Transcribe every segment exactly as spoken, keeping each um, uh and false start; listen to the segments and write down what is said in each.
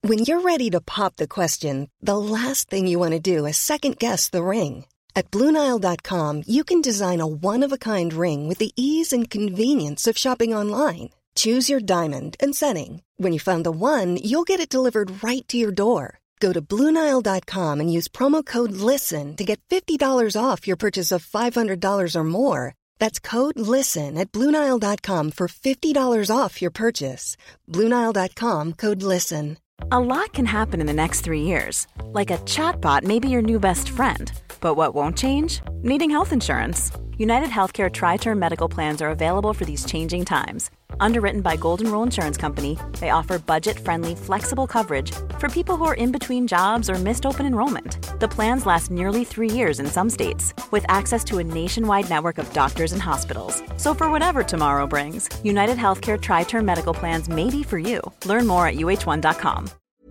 When you're ready to pop the question, the last thing you want to do is second-guess the ring. At Blue Nile dot com, you can design a one-of-a-kind ring with the ease and convenience of shopping online. Choose your diamond and setting. When you find the one, you'll get it delivered right to your door. Go to Blue Nile dot com and use promo code LISTEN to get fifty dollars off your purchase of five hundred dollars or more. That's code LISTEN at Blue Nile dot com for fifty dollars off your purchase. Blue Nile dot com, code LISTEN. A lot can happen in the next three years. Like a chatbot may be your new best friend. But what won't change? Needing health insurance. United Healthcare Tri-Term Medical Plans are available for these changing times. Underwritten by Golden Rule Insurance Company, they offer budget-friendly, flexible coverage for people who are in between jobs or missed open enrollment. The plans last nearly three years in some states, with access to a nationwide network of doctors and hospitals. So for whatever tomorrow brings, United Healthcare Tri-Term Medical Plans may be for you. Learn more at U H one dot com.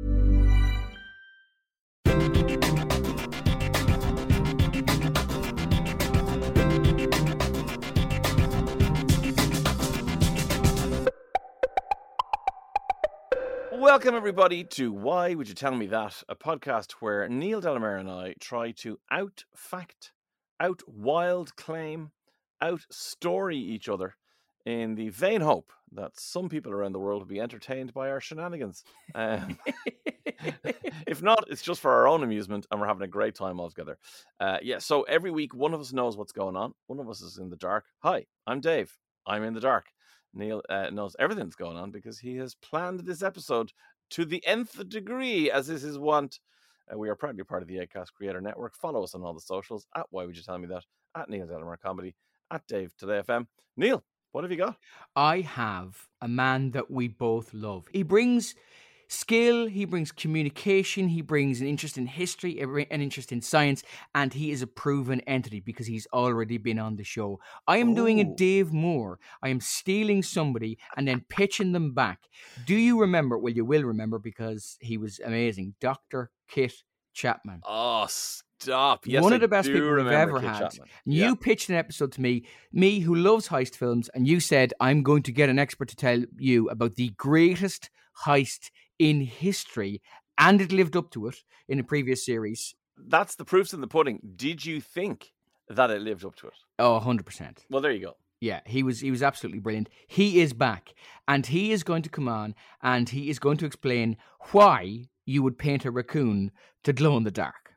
Welcome, everybody, to Why Would You Tell Me That, a podcast where Neil Delamere and I try to out-fact, out-wild claim, out-story each other in the vain hope that some people around the world will be entertained by our shenanigans. Um, if not, it's just for our own amusement, and we're having a great time altogether. Uh, yeah, so every week, one of us knows what's going on. One of us is in the dark. Hi, I'm Dave. I'm in the dark. Neil uh, knows everything that's going on because he has planned this episode to the nth degree, as is his wont. Uh, we are proudly part of the Acast Creator Network. Follow us on all the socials, at Why Would You Tell Me That, at Neil Delamere Comedy, at Dave Today F M. Neil, what have you got? I have a man that we both love. He brings skill, he brings communication, he brings an interest in history, an interest in science, and he is a proven entity because he's already been on the show. I am Ooh. doing a Dave Moore. I am stealing somebody and then pitching them back. Do you remember? Well, you will remember because he was amazing. Doctor Kit Chapman. Oh, stop. Yes, One I of the best do people we've ever Kit had. Chapman. You Yeah. pitched an episode to me, me who loves heist films, and you said, I'm going to get an expert to tell you about the greatest heist in history, and it lived up to it in a previous series. That's the proof's in the pudding. Did you think that it lived up to it? Oh, one hundred percent. Well, there you go. Yeah, he was he was absolutely brilliant. He is back, and he is going to come on, and he is going to explain why you would paint a raccoon to glow in the dark.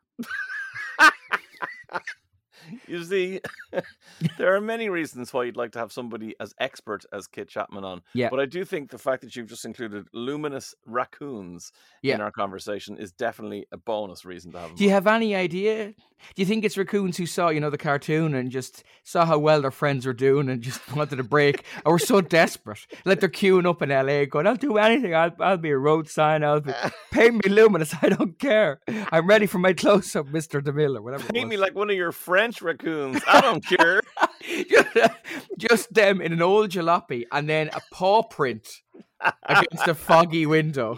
You see, there are many reasons why you'd like to have somebody as expert as Kit Chapman on. Yeah. But I do think the fact that you've just included luminous raccoons Yeah. in our conversation is definitely a bonus reason to have him Do you on. have any idea? Do you think it's raccoons who saw, you know, the cartoon and just saw how well their friends were doing and just wanted a break, or were so desperate, like they're queuing up in L A, going, "I'll do anything. I'll, I'll be a road sign. I'll be paint me luminous. I don't care. I'm ready for my close up, Mister DeMille," or whatever. it Paint me was. like one of your French raccoons. I don't care. just, just them in an old jalopy and then a paw print against a foggy window.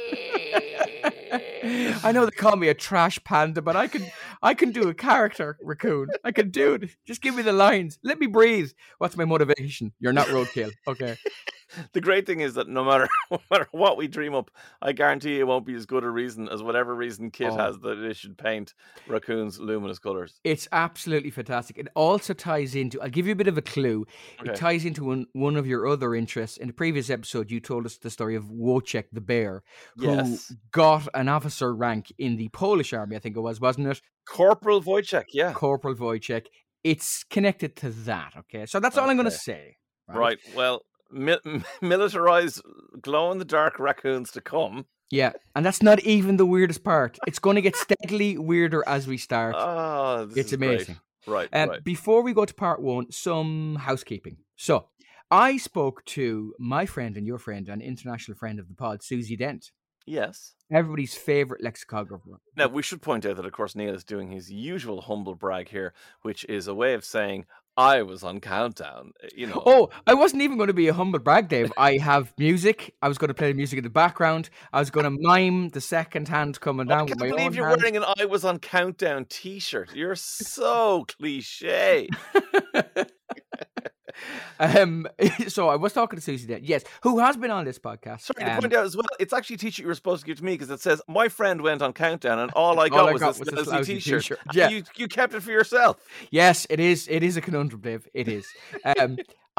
I know they call me a trash panda, but I can I can do a character raccoon. I can do it. Just give me the lines. Let me breathe. What's my motivation? You're not roadkill. Okay. The great thing is that no matter, no matter what we dream up, I guarantee it won't be as good a reason as whatever reason Kit Oh. has that it should paint raccoons luminous colours. It's absolutely fantastic. It also ties into, I'll give you a bit of a clue. Okay. It ties into one, one of your other interests. In the previous episode, you told us the story of Wojciech the bear, who Yes. got an officer rank in the Polish army, I think it was, wasn't it? Corporal Wojciech, yeah. Corporal Wojciech. It's connected to that, okay? So that's all I'm going to Okay. say. Right. Well, mi- militarized glow-in-the-dark raccoons to come. Yeah, and that's not even the weirdest part. It's going to get steadily weirder as we start. Oh, this It's is amazing. Great. Right, Um, right. Before we go to part one, some housekeeping. So, I spoke to my friend and your friend, an international friend of the pod, Susie Dent, Yes. everybody's favorite lexicographer. Now, we should point out that, of course, Neil is doing his usual humble brag here, which is a way of saying, I was on Countdown, you know. Oh, I wasn't even going to be a humble brag, Dave. I have music. I was going to play the music in the background. I was going to mime the second hand coming I down can't with my believe own you're hand. wearing an I was on Countdown t-shirt. You're so cliche. um, so I was talking to Susie then, yes, who has been on this podcast. Sorry to um, point out as well, it's actually a t-shirt you were supposed to give to me because it says, my friend went on Countdown and all I got, all I was, got this was this lousy lousy t-shirt. t-shirt. Yeah. You, you kept it for yourself. Yes, it is. It is a conundrum, Dave. It is. Um,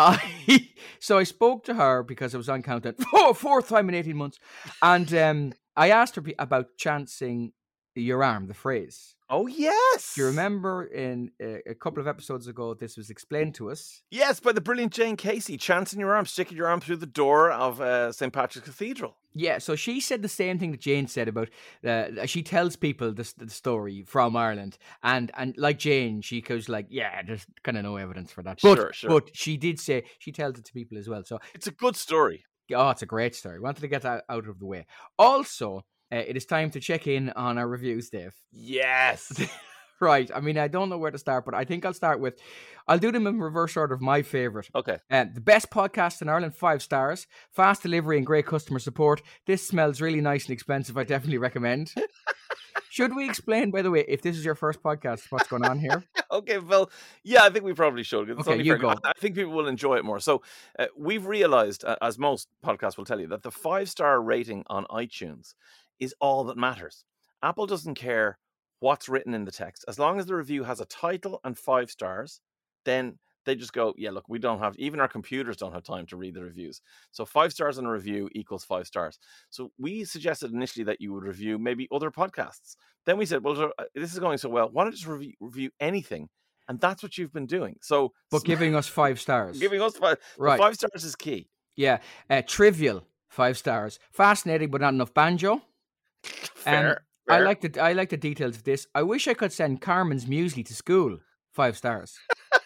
I so I spoke to her because I was on Countdown for fourth time in eighteen months, and um, I asked her be- about chancing your arm, the phrase. Oh, yes. Do you remember in a, a couple of episodes ago, this was explained to us? Yes, by the brilliant Jane Casey, chancing your arm, sticking your arm through the door of uh, Saint Patrick's Cathedral. Yeah, so she said the same thing that Jane said about, uh, she tells people this, the story from Ireland, and and like Jane, she goes like, yeah, there's kind of no evidence for that. But, Sure, sure. But she did say, she tells it to people as well. So It's a good story. oh, it's a great story. Wanted to get that out of the way. Also, uh, it is time to check in on our reviews, Dave. Yes. Right. I mean, I don't know where to start, but I think I'll start with, I'll do them in reverse order of my favourite. Okay. Uh, the best podcast in Ireland, five stars. Fast delivery and great customer support. This smells really nice and expensive. I definitely recommend. Should we explain, by the way, if this is your first podcast, what's going on here? Okay, well, yeah, I think we probably should. It's Okay, only you fair. go. I, I think people will enjoy it more. So uh, we've realized, uh, as most podcasts will tell you, that the five-star rating on iTunes is all that matters. Apple doesn't care what's written in the text. As long as the review has a title and five stars, then they just go, yeah, look, we don't have, even our computers don't have time to read the reviews. So five stars on a review equals five stars. So we suggested initially that you would review maybe other podcasts. Then we said, well, this is going so well, why not just review, review anything? And that's what you've been doing. So, But giving us five stars. Giving us five. Right. Five stars is key. Yeah. Uh, trivial, five stars. Fascinating, but not enough banjo. Fair. Um, I like the I like the details of this. I wish I could send Carmen's muesli to school. Five stars.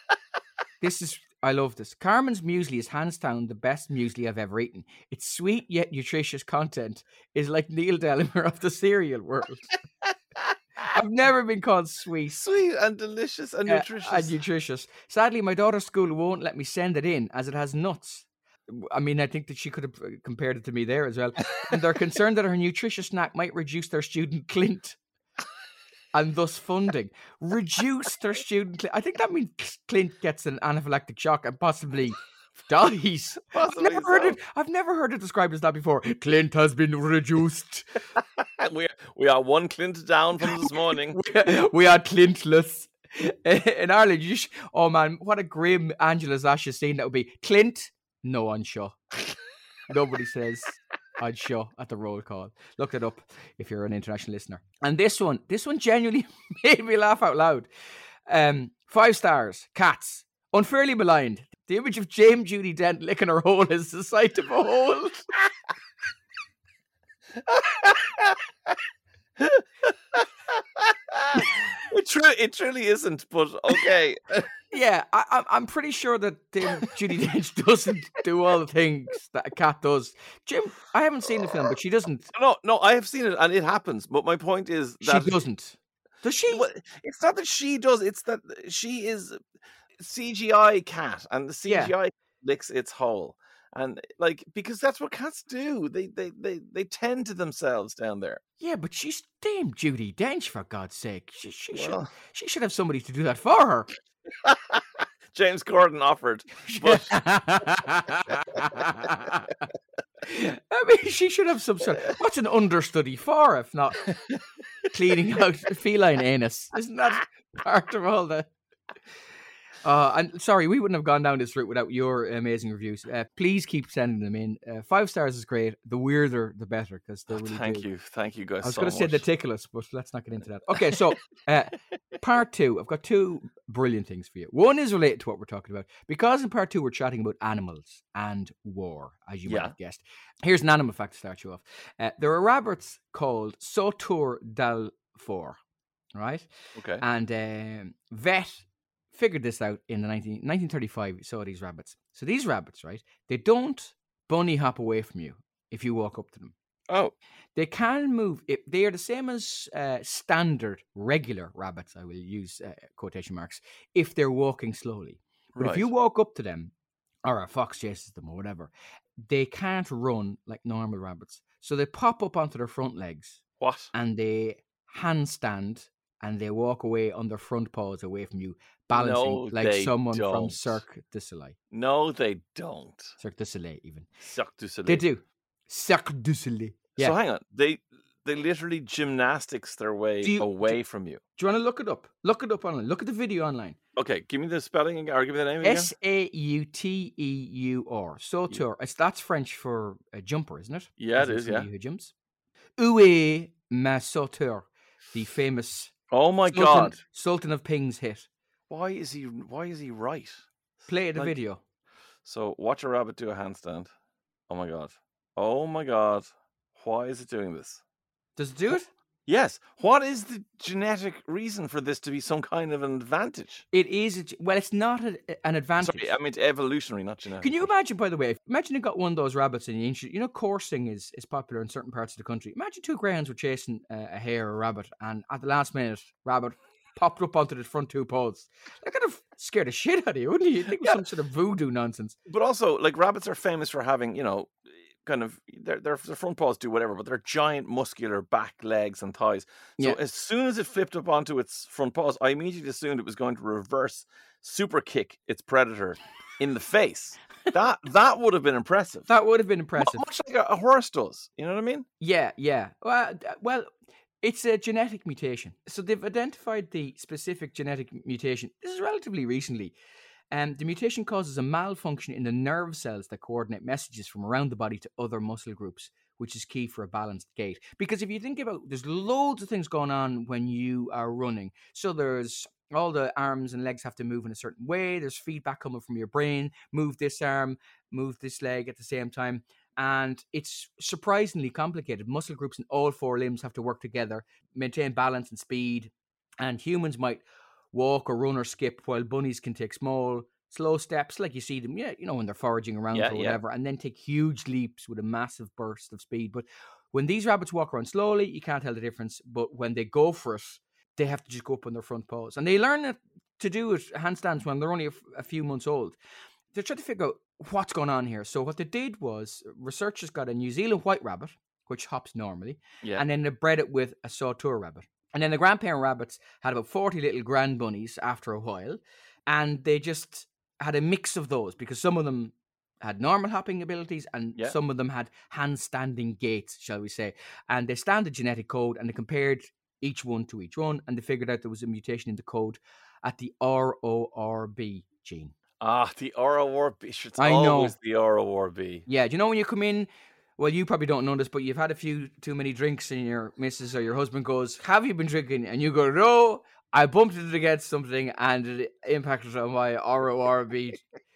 This is I love this. Carmen's muesli is hands down the best muesli I've ever eaten. Its sweet yet nutritious content is like Neil Delamere of the cereal world. I've never been called sweet. Sweet and delicious and uh, nutritious. and nutritious. Sadly, my daughter's school won't let me send it in as it has nuts. I mean, I think that she could have compared it to me there as well. And they're concerned that her nutritious snack might reduce their student Clint and thus funding. Reduce their student Clint. I think that means Clint gets an anaphylactic shock and possibly dies. Possibly I've never heard so. it. I've never heard it described as that before. Clint has been reduced. we we are one Clint down from this morning. We are Clintless. In Ireland, you sh- oh man, what a grim Angela's Ashes scene that would be. Clint, no on show. Nobody says I'd show at the roll call. Look it up if you're an international listener. And this one, this one genuinely made me laugh out loud. Um, five stars, Cats. Unfairly maligned. The image of James Judy Dent licking her hole is the sight of a hole. it, tru- it truly isn't, but okay. Yeah, I, I'm I'm pretty sure that um, Judi Dench doesn't do all the things that a cat does. Jim, I haven't seen the film, but she doesn't. No, no, I have seen it and it happens. But my point is that She doesn't. Does she? Well, it's not that she does. It's that she is C G I cat, and the C G I Yeah. licks its hole, and like because that's what cats do. They they they they tend to themselves down there. Yeah, but she's damn Judi Dench, for God's sake. She she should Well. she should have somebody to do that for her. James Corden offered, but I mean, she should have some sort. What's an understudy for if not cleaning out feline anus? Isn't that part of all the? Uh, and sorry, we wouldn't have gone down this route without your amazing reviews. Uh, please keep sending them in. Uh, five stars is great. The weirder, the better, because they really thank do. you, thank you guys. I was so going to say much. the tickle us, but let's not get into that. Okay, so uh, part two. I've got two brilliant things for you. One is related to what we're talking about, because in part two we're chatting about animals and war, as you might Yeah. have guessed. Here's an animal fact to start you off. Uh, there are rabbits called Sauteur d'Alfort, right? Okay. And um, vet figured this out in the nineteen, nineteen thirty-five. We saw these rabbits. So these rabbits, right? They don't bunny hop away from you if you walk up to them. Oh, They can move. If they are the same as uh, standard, regular rabbits. I will use uh, quotation marks if they're walking slowly. But right. if you walk up to them, or a fox chases them, or whatever, they can't run like normal rabbits. So they pop up onto their front legs What? and they handstand and they walk away on their front paws away from you, balancing No, like they someone from don't. Cirque du Soleil. No, they don't. Cirque du Soleil, even. Cirque du Soleil. They do. Cirque du Soleil. Yeah. So hang on. They they literally gymnastics their way Do you- away do- from you. Do you want to look it up? Look it up online. Look at the video online. Okay, give me the spelling again, or give me the name again. S A U T E U R. Sauteur. It's That's French for a jumper, isn't it? Yeah, As it in is, somebody yeah. Who jumps. Où est ma sauteur? The famous Oh my Sultan, God. Sultan of Ping's hit. Why is he why is he right? Play the Like- video. So watch a rabbit do a handstand. Oh my God. Oh my God. Why is it doing this? Does it do it? Yes. What is the genetic reason for this to be some kind of an advantage? It is. A, well, it's not a, an advantage. Sorry, I mean it's evolutionary, not genetic. Can you imagine, by the way, imagine you got one of those rabbits in the ancient, you know, coursing is, is popular in certain parts of the country. Imagine two greyhounds were chasing uh, a hare or a rabbit, and at the last minute, rabbit popped up onto the front two paws. That could have scared the shit out of you, wouldn't you? You'd think it was Yeah. some sort of voodoo nonsense. But also, like rabbits are famous for having, you know, kind of their their, their front paws do whatever, but they're giant, muscular back, legs, and thighs. So Yeah. as soon as it flipped up onto its front paws, I immediately assumed it was going to reverse super kick its predator in the face. That that would have been impressive. That would have been Mu- impressive. Much like a, a horse does. You know what I mean? Yeah, yeah. Well, d- well, it's a genetic mutation. So they've identified the specific genetic mutation. This is relatively recently. Um, the mutation causes a malfunction in the nerve cells that coordinate messages from around the body to other muscle groups, which is key for a balanced gait. Because if you think about, there's loads of things going on when you are running. So there's all the arms and legs have to move in a certain way. There's feedback coming from your brain. Move this arm, move this leg at the same time. And it's surprisingly complicated. Muscle groups in all four limbs have to work together, maintain balance and speed. And humans might walk or run or skip, while bunnies can take small, slow steps, like you see them, yeah, you know, when they're foraging around Yeah, or yeah. whatever, and then take huge leaps with a massive burst of speed. But when these rabbits walk around slowly, you can't tell the difference. But when they go for it, they have to just go up on their front paws. And they learn it, to do it, handstands, when they're only a, f- a few months old. They're trying to figure out what's going on here. So what they did was, researchers got a New Zealand white rabbit, which hops normally, Yeah. and then they bred it with a sauteur rabbit. And then the grandparent rabbits had about forty little grand bunnies after a while, and they just had a mix of those because some of them had normal hopping abilities and Yeah. some of them had handstanding gaits, shall we say. And they scanned the genetic code and they compared each one to each one, and they figured out there was a mutation in the code at the R O R B gene. Ah, the R O R B. It's I know. always the R O R B. Yeah, do you know when you come in? Well, you probably don't know this, but you've had a few too many drinks, and your missus or your husband goes, "Have you been drinking?" And you go, "No, I bumped it against something, and it impacted on my R O R B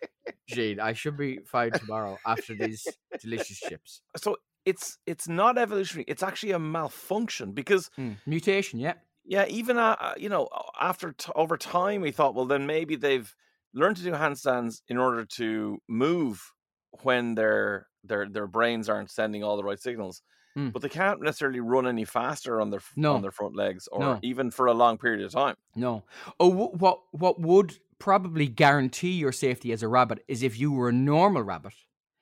gene. I should be fine tomorrow after these delicious chips." So it's it's not evolutionary. It's actually a malfunction because Mm. Mutation, yeah. yeah, even uh, uh, you know after t- over time we thought, well, then maybe they've learned to do handstands in order to move when their their their brains aren't sending all the right signals. Mm. But they can't necessarily run any faster on their f- No. on their front legs, or No. even for a long period of time. No. Oh, wh- what what would probably guarantee your safety as a rabbit is if you were a normal rabbit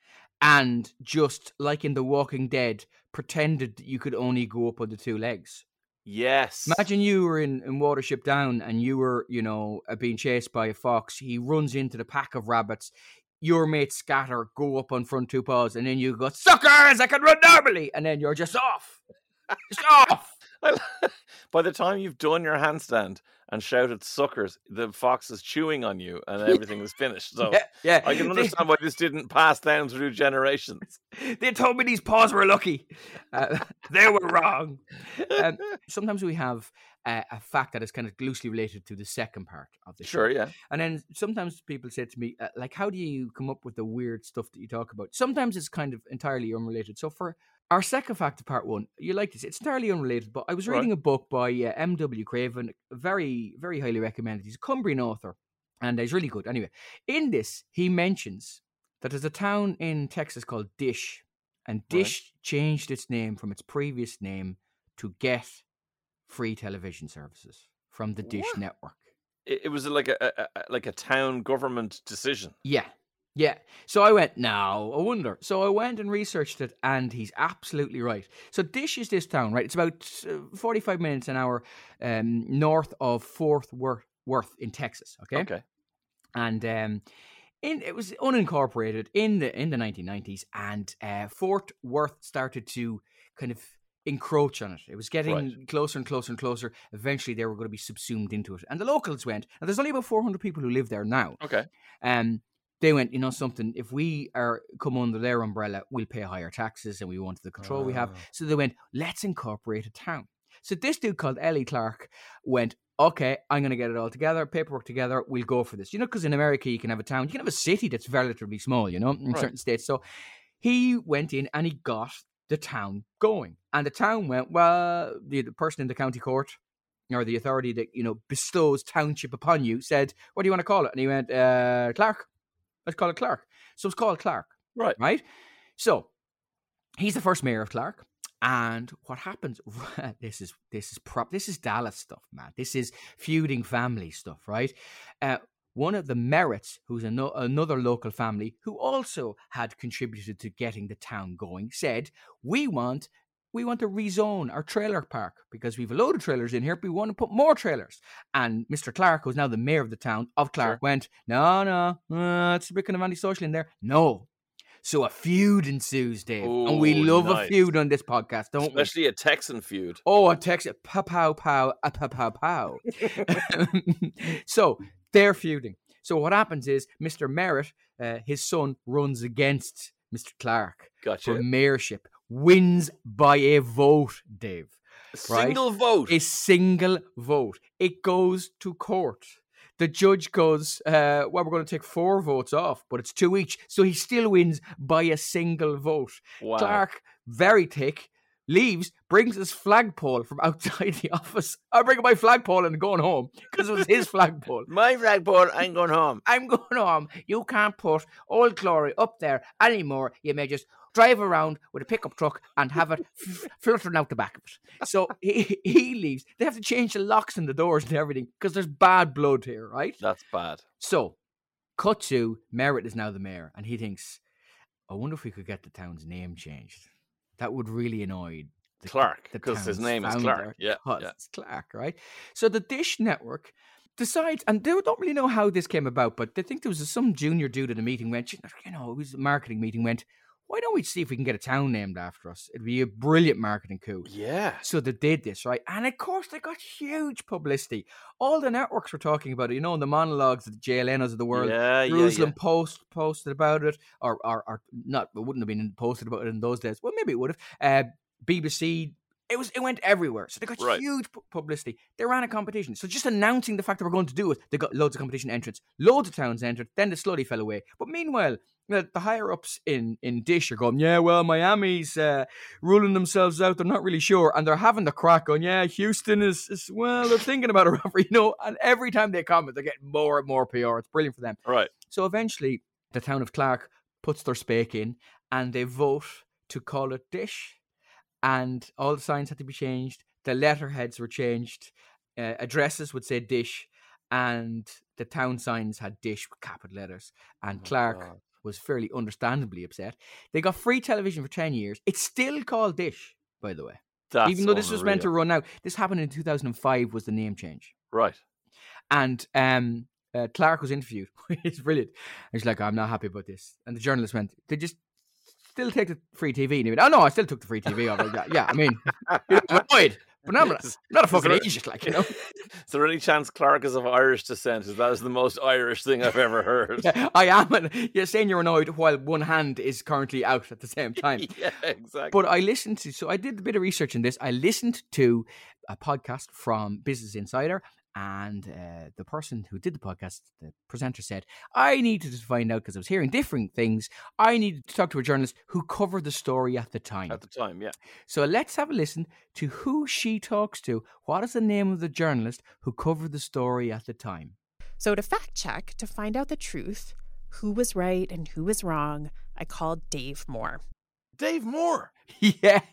and just like in The Walking Dead pretended that you could only go up on the two legs. Yes. Imagine you were in, in Watership Down and you were, you know, uh, being chased by a fox. He runs into the pack of rabbits. Your mates scatter, go up on front two paws, and then you go, "Suckers, I can run normally!" And then you're just off. Just off. By the time you've done your handstand and shouted "suckers," the fox is chewing on you, and everything is finished. So Yeah, yeah. I can understand why this didn't pass down through generations. They, they told me these paws were lucky. Uh, they were wrong. Um, sometimes we have uh, a fact that is kind of loosely related to the second part of the show. Sure, yeah. And then sometimes people say to me, uh, like, how do you come up with the weird stuff that you talk about? Sometimes it's kind of entirely unrelated. So for our second fact of part one, you like this, it's entirely unrelated, but I was Right. reading a book by uh, M W Craven, very, very highly recommended. He's a Cumbrian author, and he's really good. Anyway, in this, he mentions that there's a town in Texas called Dish, and Dish changed its name from its previous name to Get Free Television Services from the Dish What? Network. It, it was like a, a, a like a town government decision. Yeah. Yeah. So I went, no, I wonder. So I went and researched it, and he's absolutely right. So Dish is this town, right? It's about uh, forty-five minutes an hour um, north of Fort Worth, Worth in Texas, okay? Okay. And um, in it was unincorporated in the in the nineteen nineties, and uh, Fort Worth started to kind of encroach on it. It was getting Right. closer and closer and closer. Eventually, they were going to be subsumed into it, and the locals went. And there's only about four hundred people who live there now. Okay. Um, they went, you know, something. If we are come under their umbrella, we'll pay higher taxes, and we want the control we have. Ah. So they went, let's incorporate a town. So this dude called Ellie Clark went, okay, I'm going to get it all together, paperwork together, we'll go for this. You know, because in America, you can have a town, you can have a city that's relatively small, you know, in Right. certain states. So he went in and he got the town going. And the town went, well, the, the person in the county court or the authority that, you know, bestows township upon you said, what do you want to call it? And he went, uh, Clark. Let's call it Clark. So it's called Clark. Right. Right? So he's the first mayor of Clark. And what happens? This is this is prop. This is Dallas stuff, man. This is feuding family stuff, right? Uh, one of the Merritts, who's ano- another local family who also had contributed to getting the town going, said, "We want we want to rezone our trailer park because we've a load of trailers in here. But we want to put more trailers." And Mister Clark, who's now the mayor of the town of Clark, Sure. went, "No, no, uh, it's a bit kind of antisocial in there. No." So a feud ensues, Dave. and we Ooh, love nice. a feud on this podcast, don't Especially a Texan feud. we? Oh, a Texas. Pow, pow, pow, a pow, pow, pow. So they're feuding. So what happens is Mister Merritt, uh, his son, runs against Mister Clark Gotcha. for mayorship, wins by a vote, Dave. right? Single vote. A single vote. It goes to court. The judge goes, uh, well, we're going to take four votes off, but it's two each. So he still wins by a single vote. Wow. Clark, very thick, leaves, brings his flagpole from outside the office. I'm bringing my flagpole and going home because it was his flagpole. My flagpole, I'm going home. I'm going home. You can't put Old Glory up there anymore. You may just drive around with a pickup truck and have it f- fluttering out the back of it. So he, he leaves. They have to change the locks and the doors and everything because there's bad blood here, right? That's bad. So, cut to, Merritt is now the mayor, and he thinks, I wonder if we could get the town's name changed. That would really annoy the, Clark, the because his town's name is founder, Clark. Yeah, 'cause yeah. it's Clark, right? So the Dish Network decides, and they don't really know how this came about, but they think there was some junior dude at a meeting went, you know, it was a marketing meeting, went, why don't we see if we can get a town named after us? It'd be a brilliant marketing coup. Yeah. So they did this, right? And of course, they got huge publicity. All the networks were talking about it, you know, in the monologues of the J L Nos of the world. Yeah, yeah, Jerusalem yeah. Post posted about it, or, or, or not, it wouldn't have been posted about it in those days. Well, maybe it would have. Uh, B B C, it was it went everywhere. So they got Right. huge pu- publicity. They ran a competition. So just announcing the fact that we're going to do it, they got loads of competition entrants. Loads of towns entered. Then they slowly fell away. But meanwhile, the, the higher ups in, in Dish are going, yeah, well, Miami's uh, ruling themselves out. They're not really sure. And they're having the crack on, yeah, Houston is, is well, they're thinking about a robbery, you know. And every time they comment, they're getting more and more P R. It's brilliant for them. Right. So eventually, the town of Clark puts their spake in and they vote to call it Dish. And all the signs had to be changed. The letterheads were changed. Uh, addresses would say Dish. And the town signs had Dish with capital letters. And Oh my Clark God. was fairly understandably upset. They got free television for ten years. It's still called Dish, by the way. That's Even though this was meant to unreal. run out. This happened in two thousand five was the name change. Right. And um, uh, Clark was interviewed. It's brilliant. And he's like, I'm not happy about this. And the journalist went, they just still take the free T V. And he went, oh, no, I still took the free T V. I was like, yeah, yeah, I mean, you know, I'm annoyed. But I'm not, I'm not a fucking there- idiot, like, you know. Is there any chance Clark is of Irish descent? Is that is the most Irish thing I've ever heard? I am. And you're saying you're annoyed while one hand is currently out at the same time. Yeah, exactly. But I listened to, so I did a bit of research in this. I listened to a podcast from Business Insider, and uh, the person who did the podcast, the presenter, said, I needed to find out because I was hearing different things. I needed to talk to a journalist who covered the story at the time. At the time, yeah. So let's have a listen to who she talks to. What is the name of the journalist who covered the story at the time? So to fact check, to find out the truth, who was right and who was wrong, I called Dave Moore. Dave Moore. Yeah.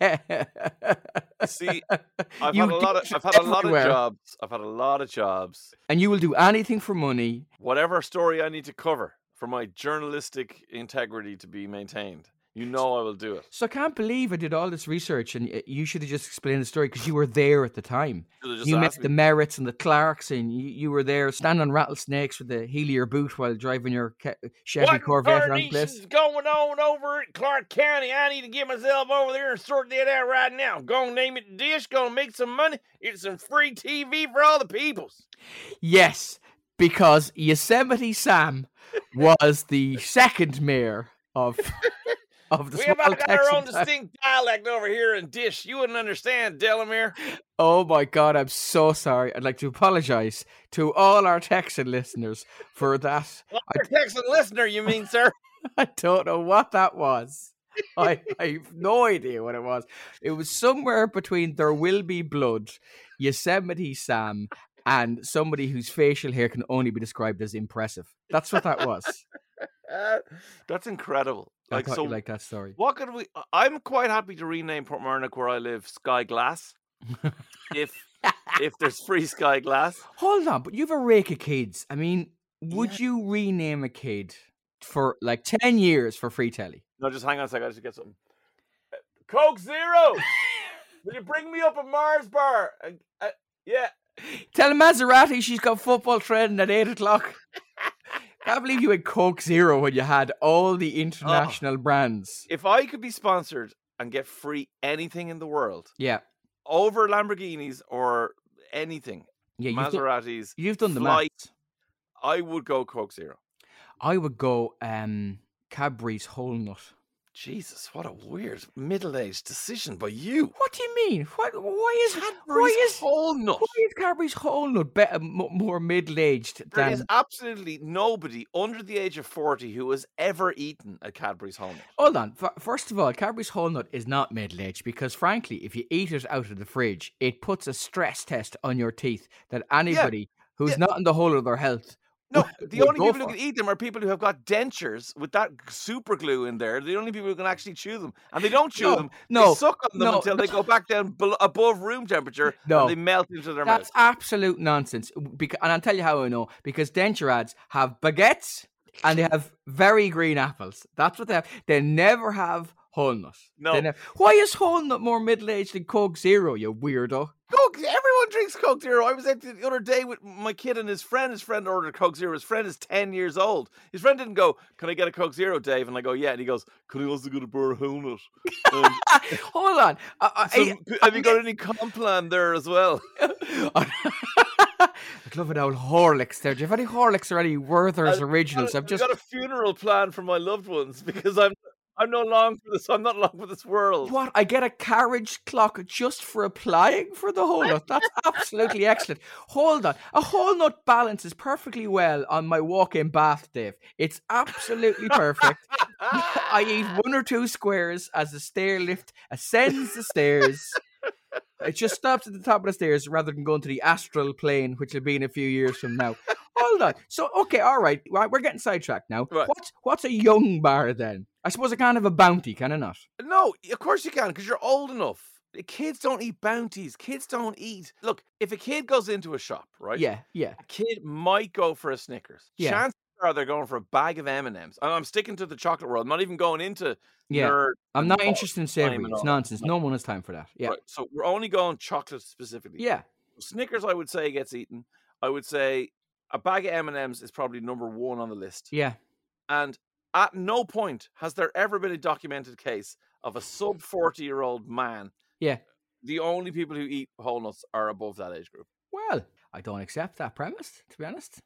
See, I've You had a lot of dish I've had a lot of everywhere. jobs. I've had a lot of jobs. And you will do anything for money. Whatever story I need to cover for my journalistic integrity to be maintained, you know I will do it. So I can't believe I did all this research and y- you should have just explained the story because you were there at the time. Should've just You met asked me. the Merritts and the Clarks and you, you were there standing on rattlesnakes with the heel of your boot while driving your Ke- Chevy What Corvette around the tarnation's place. going on over at Clark County? I need to get myself over there and sort that out right now. Gonna name it Dish, gonna make some money. It's some free T V for all the peoples. Yes, because Yosemite Sam was the second mayor of of the We small have got our Texan own town. distinct dialect over here in Dish. You wouldn't understand, Delamere. Oh my God, I'm so sorry. I'd like to apologize to all our Texan listeners for that. Well, our Texan listener, you mean, sir? I don't know what that was. I, I have no idea what it was. It was somewhere between There Will Be Blood, Yosemite Sam, and somebody whose facial hair can only be described as impressive. That's what that was. Uh, that's incredible. I Like, thought so you liked that story. what could we? I'm quite happy to rename Portmarnock, where I live, Sky Glass. if if there's free Sky Glass. Hold on, but you have a rake of kids. I mean, would you rename a kid for like ten years for free telly? No, just hang on a second. I just get something. Uh, Coke Zero. Will you bring me up a Mars bar? Uh, uh, yeah. Tell Maserati she's got football training at eight o'clock. Can't believe you had Coke Zero when you had all the international brands. If I could be sponsored and get free anything in the world Yeah. over Lamborghinis or anything, Yeah, you've done, Maseratis, you've done the flight, maths. I would go Coke Zero. I would go um, Cadbury's Whole Nut. Jesus, what a weird middle-aged decision by you. What do you mean? What? Why is Cadbury's why is Whole Nut. why is Cadbury's Whole Nut better, m- more middle-aged There than? is absolutely nobody under the age of forty who has ever eaten a Cadbury's Whole Nut. Hold on. F- First of all, Cadbury's Whole Nut is not middle-aged because, frankly, if you eat it out of the fridge, it puts a stress test on your teeth that anybody who's yeah. not in the whole of their health. No, would- the would only go people who for. can eat them are people who have got dentures with that super glue in there. The only people who can actually chew them. And they don't chew No, them. no, they suck on them no, until no. they go back down bel- above room temperature No. and they melt into their That's mouth. absolute nonsense. Because, and I'll tell you how I know. Because denture ads have baguettes and they have very green apples. That's what they have. They never have Whole Nut. No. They never... Why is Whole Nut more middle-aged than Coke Zero, you weirdo? Coke, everyone drinks Coke Zero. I was out the other day with my kid and his friend. His friend ordered Coke Zero. His friend is ten years old. His friend didn't go, "Can I get a Coke Zero, Dave?" And I go, "Yeah." And he goes, "Can I also get a bar of Whole Nut?" Um, Hold on. I, I, so, I- have you got any Complan there as well? I'd love an old Horlicks there. Do you have any Horlicks or any Werther's I- Originals? I, I'm just... got a funeral plan for my loved ones because I'm I'm no long for this. I'm not long for this world. What? I get a carriage clock just for applying for the Whole Nut? That's absolutely excellent. Hold on. A Whole Nut balances perfectly well on my walk-in bath, Dave. It's absolutely perfect. I eat one or two squares as the stair lift ascends the stairs. It just stops at the top of the stairs rather than going to the astral plane, which will be in a few years from now. Hold on. So, okay, all right. Right, we're getting sidetracked now. Right. What's what's a young bar then? I suppose I can't have a bounty, can I not? No, of course you can because you're old enough. Kids don't eat bounties. Kids don't eat. Look, if a kid goes into a shop, right? Yeah, yeah. A kid might go for a Snickers. Yeah. Chances are they're going for a bag of M and M's. And I'm sticking to the chocolate world. I'm not even going into Yeah. nerd. I'm and not ball interested in time savory. and It's all that. nonsense. No one has time for that. Yeah. Right, so we're only going chocolate specifically. Yeah. Snickers, I would say, gets eaten. I would say a bag of M and M's is probably number one on the list. Yeah. And at no point has there ever been a documented case of a sub forty-year-old man. Yeah. The only people who eat whole nuts are above that age group. Well, I don't accept that premise, to be honest.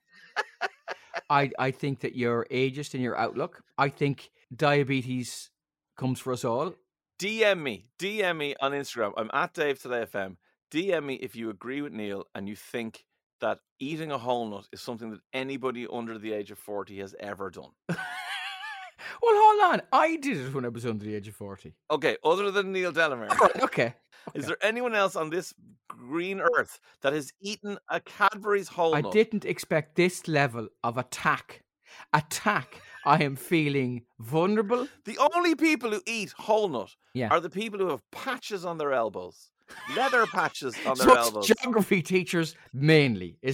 I I think that you're ageist in your outlook. I think diabetes comes for us all. D M me. D M me on Instagram. I'm at Dave Today F M. D M me if you agree with Neil and you think that eating a whole nut is something that anybody under the age of forty has ever done. Well, hold on. I did it when I was under the age of forty. Okay, other than Neil Delamere. Right, okay. Is there anyone else on this green earth that has eaten a Cadbury's whole I nut? didn't expect this level of attack. Attack. I am feeling vulnerable. The only people who eat whole nut Yeah. are the people who have patches on their elbows. Leather patches on their So it's elbows. geography teachers mainly, is Yeah, it?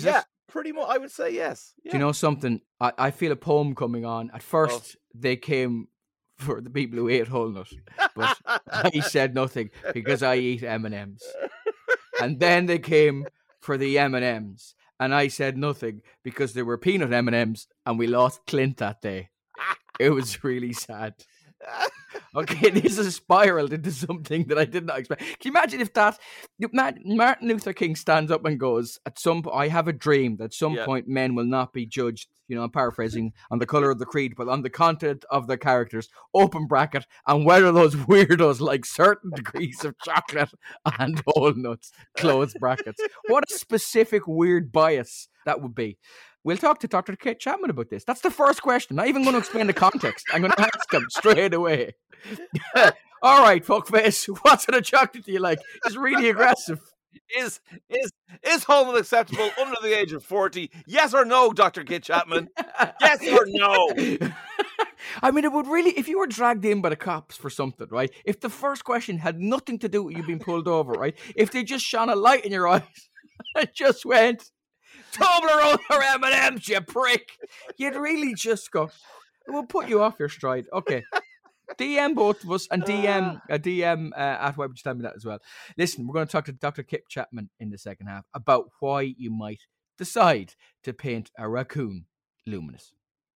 Pretty much, I would say yes. Yeah. Do you know something? I, I feel a poem coming on. At first, oh. they came for the people who ate whole nut, but I said nothing because I eat M and M's. And then they came for the M and M's, and I said nothing because there were peanut M and M's, and we lost Clint that day. It was really sad. Okay, this has spiraled into something that I did not expect. Can you imagine if that Martin Luther King stands up and goes, at some point, I have a dream that at some yeah. point men will not be judged, you know, I'm paraphrasing, on the colour of the creed, but on the content of their characters, open bracket, and whether those weirdos like certain degrees of chocolate and whole nuts, close brackets. What a specific weird bias that would be. We'll talk to Doctor Kit Chapman about this. That's the first question. Not even going to explain the context. I'm going to ask him straight away. All right, fuckface. What sort of chocolate do you like? It's really aggressive. Is is is whole nut acceptable under the age of forty? Yes or no, Doctor Kit Chapman? Yes or no? I mean, it would really, if you were dragged in by the cops for something, right? If the first question had nothing to do with you being pulled over, right? If they just shone a light in your eyes and just went, Toblerone or M and M's, you prick. You'd really just go, we'll put you off your stride. Okay. D M both of us and D M uh, D M uh, at why would you tell me that as well. Listen, we're going to talk to Doctor Kit Chapman in the second half about why you might decide to paint a raccoon luminous.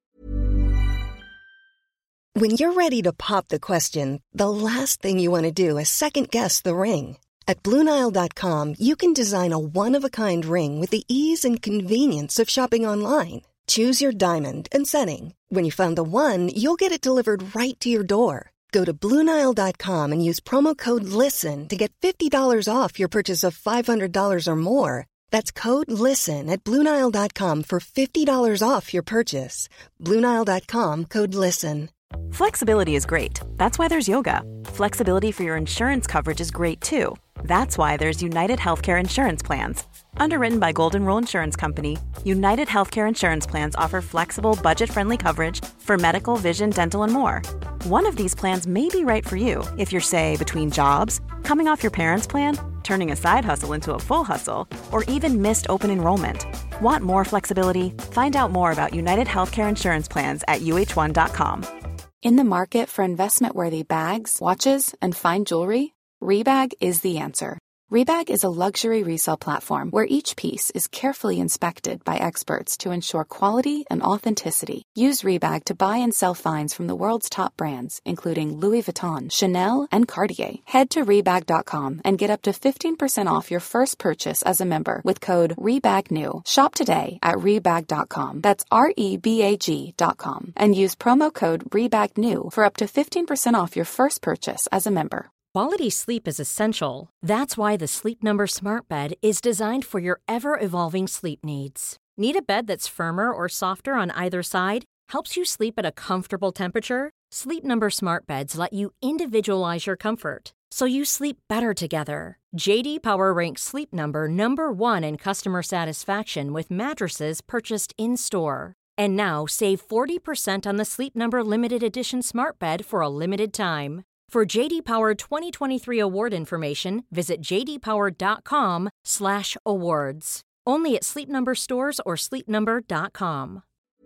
When you're ready to pop the question, the last thing you want to do is second guess the ring. At Blue Nile dot com, you can design a one-of-a-kind ring with the ease and convenience of shopping online. Choose your diamond and setting. When you find the one, you'll get it delivered right to your door. Go to Blue Nile dot com and use promo code LISTEN to get fifty dollars off your purchase of five hundred dollars or more. That's code LISTEN at Blue Nile dot com for fifty dollars off your purchase. Blue Nile dot com, code LISTEN. Flexibility is great. That's why there's yoga. Flexibility for your insurance coverage is great too. That's why there's United Healthcare Insurance Plans. Underwritten by Golden Rule Insurance Company, United Healthcare Insurance Plans offer flexible, budget-friendly coverage for medical, vision, dental, and more. One of these plans may be right for you if you're, say, between jobs, coming off your parents' plan, turning a side hustle into a full hustle, or even missed open enrollment. Want more flexibility? Find out more about United Healthcare Insurance Plans at U H one dot com. In the market for investment-worthy bags, watches, and fine jewelry, Rebag is the answer. Rebag is a luxury resale platform where each piece is carefully inspected by experts to ensure quality and authenticity. Use Rebag to buy and sell finds from the world's top brands, including Louis Vuitton, Chanel, and Cartier. Head to Rebag dot com and get up to fifteen percent off your first purchase as a member with code REBAGNEW. Shop today at Rebag dot com. That's R E B A G dot com. And use promo code REBAGNEW for up to fifteen percent off your first purchase as a member. Quality sleep is essential. That's why the Sleep Number Smart Bed is designed for your ever-evolving sleep needs. Need a bed that's firmer or softer on either side? Helps you sleep at a comfortable temperature? Sleep Number Smart Beds let you individualize your comfort, so you sleep better together. J D Power ranks Sleep Number number one in customer satisfaction with mattresses purchased in-store. And now, save forty percent on the Sleep Number Limited Edition Smart Bed for a limited time. For J D Power twenty twenty-three award information, visit j d power dot com slash awards. Only at Sleep Number stores or sleep number dot com.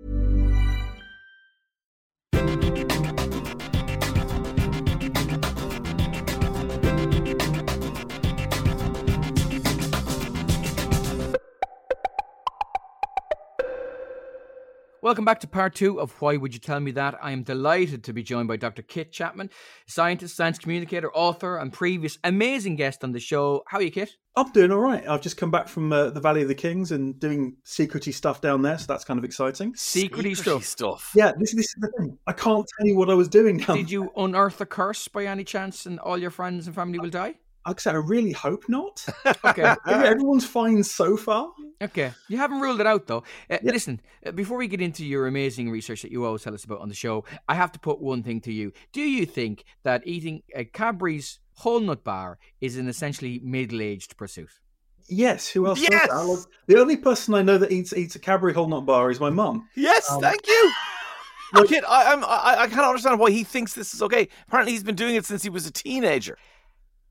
Welcome back to part two of Why Would You Tell Me That? I am delighted to be joined by Doctor Kit Chapman, scientist, science communicator, author, and previous amazing guest on the show. How are you, Kit? I'm doing all right. I've just come back from uh, the Valley of the Kings and doing secrety stuff down there, so that's kind of exciting. Secrety, secrety stuff. stuff. Yeah, this, this is the thing. I can't tell you what I was doing down Did you unearth a curse by any chance and all your friends and family will die? Like I said, I really hope not. Okay. Everyone's fine so far. Okay. You haven't ruled it out, though. Uh, yeah. Listen, uh, before we get into your amazing research that you always tell us about on the show, I have to put one thing to you. Do you think that eating a Cadbury's whole nut bar is an essentially middle-aged pursuit? Yes. Who else? Yes! Does that? Like, the only person I know that eats eats a Cadbury whole nut bar is my mum. Yes, um, thank you. Look, Kid, I, I'm, I, I can't understand why he thinks this is okay. Apparently, he's been doing it since he was a teenager.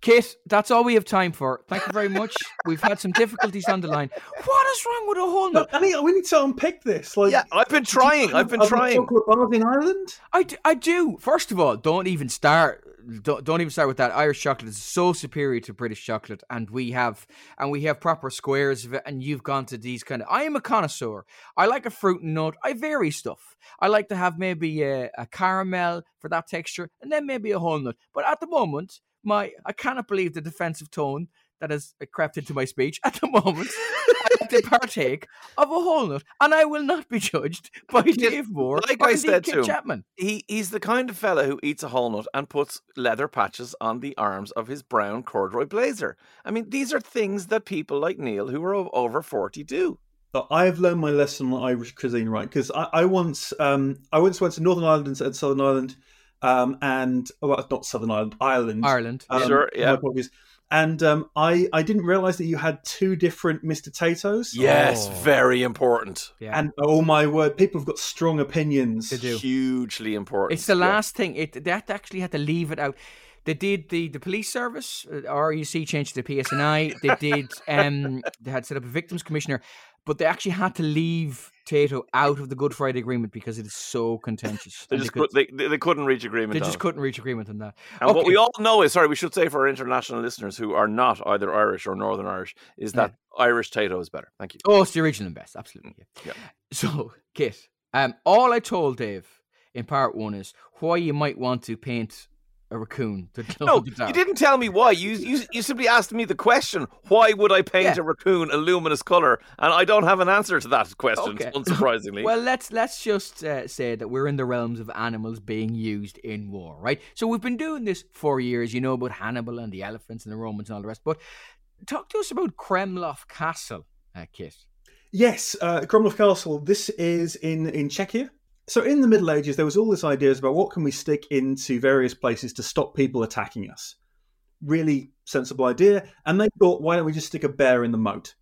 Kit, that's all we have time for. Thank you very much. We've had some difficulties on the line. What is wrong with a whole nut? I mean, we need to unpick this. Like, yeah, I've been trying. I've been Are there trying. chocolate bars in Ireland? I do, I do. First of all, don't even start. Don't, don't even start with that. Irish chocolate is so superior to British chocolate, and we have and we have proper squares of it. And you've gone to these kind of. I am a connoisseur. I like a fruit and nut. I vary stuff. I like to have maybe a, a caramel for that texture, and then maybe a whole nut. But at the moment, my I cannot believe the defensive tone that has crept into my speech. At the moment, I like to partake of a whole nut, and I will not be judged by Dave Moore like or I indeed said Kit to him, Chapman. He he's the kind of fella who eats a whole nut and puts leather patches on the arms of his brown corduroy blazer. I mean, these are things that people like Neil, who are over forty, do. I've learned my lesson on Irish cuisine, right? Because I, I once, um, I once went to Northern Ireland and Southern Ireland, um, and well, not Southern Ireland, Ireland, Ireland, um, sure, yeah. my apologies. And um, I, I didn't realise that you had two different Mister Tatoes. Yes, Oh. very important. Yeah. And oh my word, people have got strong opinions. They do. Hugely important. It's the Yeah. last thing. It they had to actually had to leave it out. They did the, the police service, uh, R U C changed to the P S N I. They did. Um, they had set up a victims commissioner, but they actually had to leave Tato out of the Good Friday Agreement because it is so contentious. They And just could- could, they, they couldn't reach agreement. they on just it. couldn't reach agreement on that. And what Okay. we all know is, sorry, we should say for our international listeners who are not either Irish or Northern Irish, is that Irish Tato is better. Thank you. Oh, it's the original and best, absolutely. Yeah. Yeah. So, Kit, um, all I told Dave in part one is why you might want to paint a raccoon. To No, the dark. you didn't tell me why. You you you simply asked me the question: why would I paint Yeah. a raccoon a luminous color? And I don't have an answer to that question, Okay. unsurprisingly. Well, let's let's just uh, say that we're in the realms of animals being used in war, right? So we've been doing this for years. You know about Hannibal and the elephants and the Romans and all the rest. But talk to us about Kremlov Castle, uh, Kit. Yes, uh, Kromlov Castle. This is in, in Czechia. So in the Middle Ages, there was all this ideas about what can we stick into various places to stop people attacking us. Really sensible idea. And they thought, why don't we just stick a bear in the moat?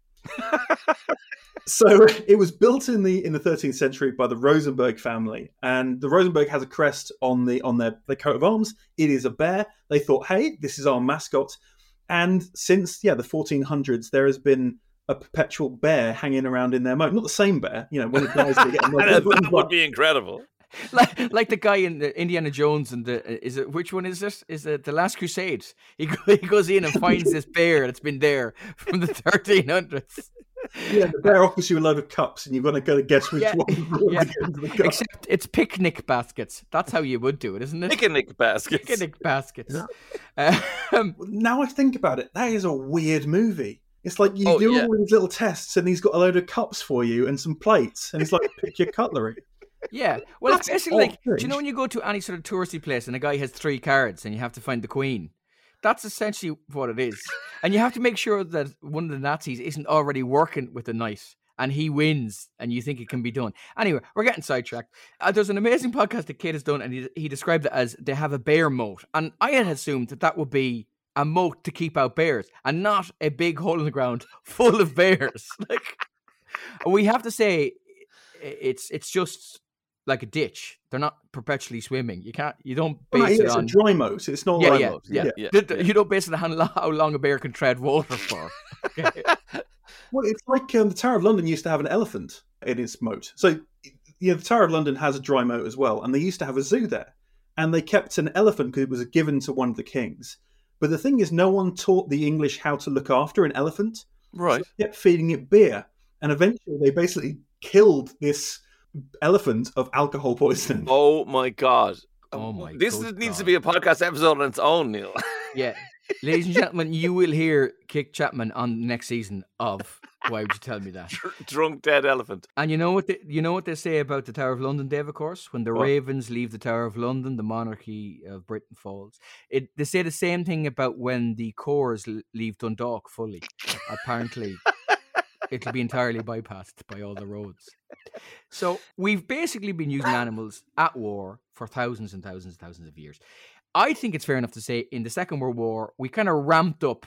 So it was built in the in the thirteenth century by the Rosenberg family, and the Rosenberg has a crest on the on their, their coat of arms. It is a bear. They thought, hey, this is our mascot. And since yeah the fourteen hundreds, there has been a perpetual bear hanging around in their moat. Not the same bear, you know, when it dies, they get another that one. would be incredible. Like, like the guy in the Indiana Jones and the is it which one is it? Is it the Last Crusade? He go, he goes in and finds this bear that's been there from the thirteen hundreds. Yeah, the bear offers you a load of cups, and you've got to go to guess which Yeah. one. Yeah. The cup. Except it's picnic baskets. That's how you would do it, isn't it? Picnic baskets. Picnic baskets. Um, Now I think about it, that is a weird movie. It's like you Oh, do yeah. all these little tests, and he's got a load of cups for you and some plates, and he's like, pick your cutlery. yeah. Well, it's That's basically like, all do you know when you go to any sort of touristy place and a guy has three cards and you have to find the queen? That's essentially what it is. And you have to make sure that one of the Nazis isn't already working with the knight and he wins and you think it can be done. Anyway, we're getting sidetracked. Uh, there's an amazing podcast that Kate has done and he, he described it as they have a bear moat. And I had assumed that that would be a moat to keep out bears and not a big hole in the ground full of bears. Like, we have to say it's it's just like a ditch. They're not perpetually swimming. You can't, you don't Well, base no, it it's on... a dry moat. It's not Yeah, like yeah, moat. yeah, Yeah, yeah. yeah, The- yeah. You don't base it on how long a bear can tread water for. Okay. Well, it's like um, the Tower of London used to have an elephant in its moat. So, yeah, the Tower of London has a dry moat as well, and they used to have a zoo there. And they kept an elephant because it was given to one of the kings. But the thing is, no one taught the English how to look after an elephant. Right. So they kept feeding it beer. And eventually they basically killed this elephant of alcohol poisoning. Oh my God. Oh my This good needs to God. be a podcast episode on its own, Neil. Yeah. Ladies and gentlemen, you will hear Kit Chapman on the next season of Why Would You Tell Me That? Drunk dead elephant. And you know what they, you know what they say about the Tower of London, Dave, of course? When the What? ravens leave the Tower of London, the monarchy of Britain falls. It, they say the same thing about when the Cours l- leave Dundalk fully. Apparently, it'll be entirely bypassed by all the roads. So we've basically been using animals at war for thousands and thousands and thousands of years. I think it's fair enough to say in the Second World War, we kind of ramped up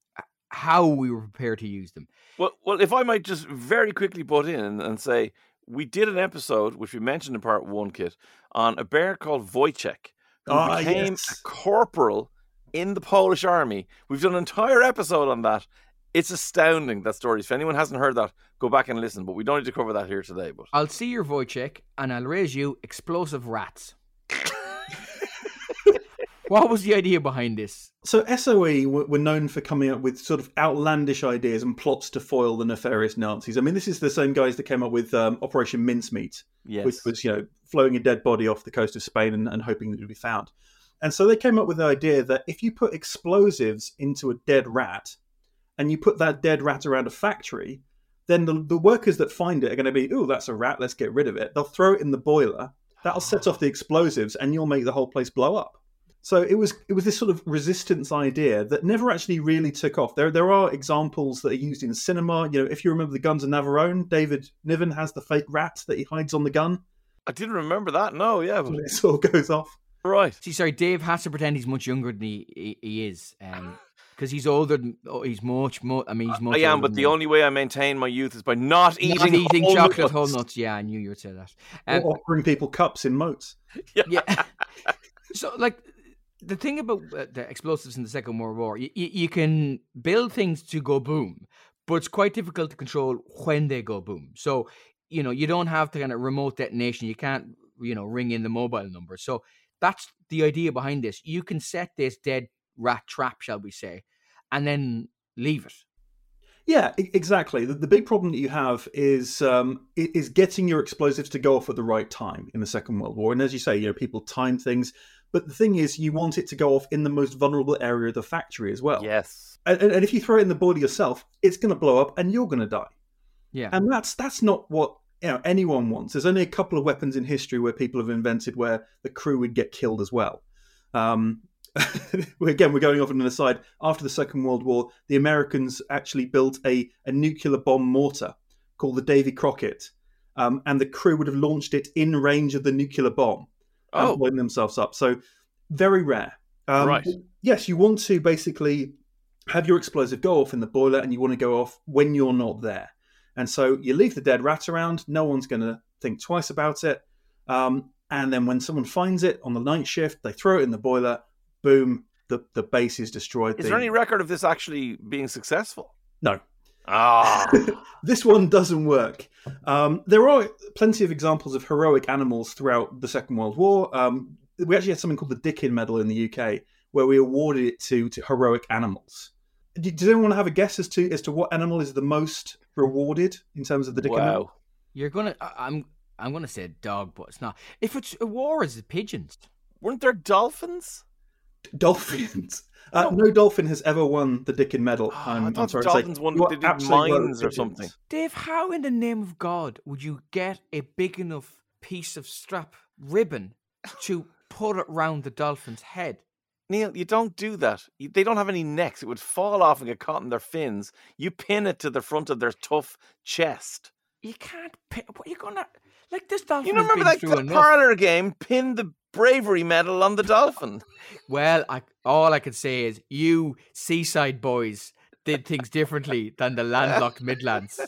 how we were prepared to use them. Well, well, if I might just very quickly butt in and, and say, we did an episode, which we mentioned in part one, Kit, on a bear called Wojciech, who Ah, became yes. a corporal in the Polish army. We've done an entire episode on that. It's astounding, that story. If anyone hasn't heard that, go back and listen. But we don't need to cover that here today. But I'll see your Wojciech, and I'll raise you explosive rats. What was the idea behind this? So S O E were known for coming up with sort of outlandish ideas and plots to foil the nefarious Nazis. I mean, this is the same guys that came up with um, Operation Mincemeat, yes. which was, you know, flowing a dead body off the coast of Spain and, and hoping that it would be found. And so they came up with the idea that if you put explosives into a dead rat and you put that dead rat around a factory, then the, the workers that find it are going to be, oh, that's a rat, let's get rid of it. They'll throw it in the boiler, that'll set off the explosives, and you'll make the whole place blow up. So it was it was this sort of resistance idea that never actually really took off. There there are examples that are used in cinema. You know, if you remember the Guns of Navarone, David Niven has the fake rat that he hides on the gun. I didn't remember that. No, yeah, but it sort of goes off. Right. See, sorry, Dave has to pretend he's much younger than he he, he is, because um, he's older than oh, he's much more. I mean, he's much. I am, but the more. only way I maintain my youth is by not eating not eating whole chocolate nuts. whole nuts. Yeah, I knew you would say that. Um, or offering people cups in moats. Yeah. yeah. So, like. The thing about uh, the explosives in the Second World War, you, you can build things to go boom, but it's quite difficult to control when they go boom. So, you know, you don't have the kind of remote detonation. You can't, you know, ring in the mobile number. So that's the idea behind this. You can set this dead rat trap, shall we say, and then leave it. Yeah, exactly. The, the big problem that you have is um, is getting your explosives to go off at the right time in the Second World War. And as you say, you know, people time things. But the thing is, you want it to go off in the most vulnerable area of the factory as well. Yes. And, and if you throw it in the boiler yourself, it's going to blow up and you're going to die. Yeah. And that's that's not what you know anyone wants. There's only a couple of weapons in history where people have invented where the crew would get killed as well. Um, again, we're going off on an aside. After the Second World War, the Americans actually built a, a nuclear bomb mortar called the Davy Crockett. Um, and the crew would have launched it in range of the nuclear bomb. Oh. And blowing themselves up. So very rare. Um, right. Yes, you want to basically have your explosive go off in the boiler, and you want to go off when you're not there. And so you leave the dead rat around. No one's going to think twice about it. Um, and then when someone finds it on the night shift, they throw it in the boiler. Boom, the, the base is destroyed. Is the... there any record of this actually being successful? No. Ah. This one doesn't work. Um, there are plenty of examples of heroic animals throughout the Second World War. Um, we actually had something called the Dickin Medal in the U K, where we awarded it to, to heroic animals. Do, does anyone have a guess as to as to what animal is the most rewarded in terms of the Dickin Wow. Medal? You're gonna. I- I'm. I'm gonna say dog, but it's not. If it's a war, is it pigeons? Weren't there dolphins? Dolphins. Uh, no. no dolphin has ever won the Dickin Medal. Oh, I'm, I I'm thought sorry dolphins to say. won. You are They did absolutely right with mines or pigeons. something. Dave, how in the name of God would you get a big enough piece of strap ribbon to put it round the dolphin's head? Neil, you don't do that. You, they don't have any necks. It would fall off and get caught in their fins. You pin it to the front of their tough chest. You can't pin. What are you gonna like? This dolphin. You don't has remember been that, through that enough. parlor game? Pin the bravery medal on the dolphin. Well, I, all I can say is you seaside boys did things differently than the landlocked Midlands.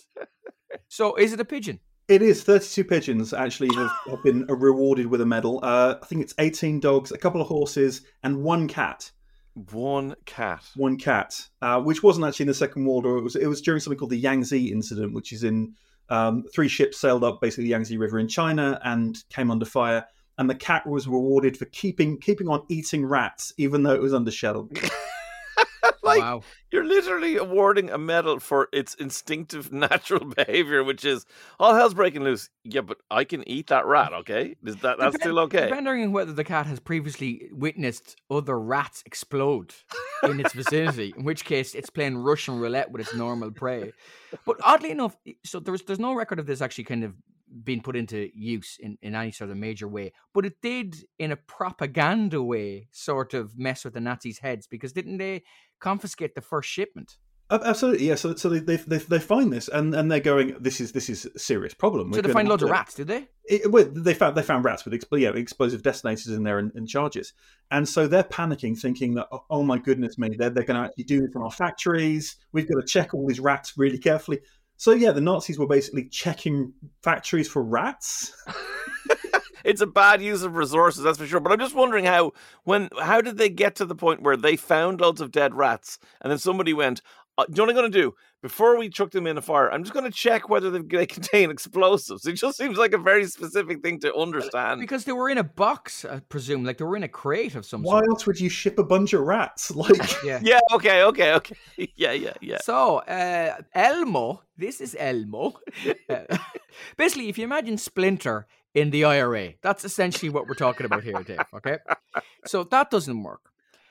So, is it a pigeon? It is. thirty-two pigeons actually have, have been rewarded with a medal. Uh, I think it's eighteen dogs, a couple of horses, and one cat. One cat. One cat, uh, which wasn't actually in the Second World War. It was, it was during something called the Yangtze incident, which is in um, three ships sailed up basically the Yangtze River in China and came under fire. And the cat was rewarded for keeping keeping on eating rats, even though it was under shell. Like, Wow. You're literally awarding a medal for its instinctive natural behavior, which is all hell's breaking loose. Yeah, but I can eat that rat, okay? Is that that's Depend- still okay? Depending on whether the cat has previously witnessed other rats explode in its vicinity, in which case it's playing Russian roulette with its normal prey. But oddly enough, so there's there's no record of this actually kind of being put into use in, in any sort of major way. But it did, in a propaganda way, sort of mess with the Nazis' heads, because didn't they confiscate the first shipment? Absolutely, yeah. So, so they, they they they find this, and, and they're going, "This is this is a serious problem." So We're they gonna find have loads of to-" rats, did they? It, well, they found they found rats with expl- yeah, explosive detonators in there and, and charges, and so they're panicking, thinking that oh, oh my goodness me, they're they're going to actually do this in our factories. We've got to check all these rats really carefully. So yeah, the Nazis were basically checking factories for rats. it's a bad use of resources, that's for sure. But I'm just wondering how when how did they get to the point where they found loads of dead rats and then somebody went, uh, do you know what I'm going to do? Before we chuck them in a fire, I'm just going to check whether they, they contain explosives. It just seems like a very specific thing to understand. Because they were in a box, I presume, like they were in a crate of some Why sort. else would you ship a bunch of rats? Like, Yeah. Yeah, okay, okay, okay. Yeah, yeah, yeah. So, uh, Elmo, this is Elmo. Uh, basically, if you imagine Splinter in the I R A, that's essentially what we're talking about here, Dave, okay? So that doesn't work.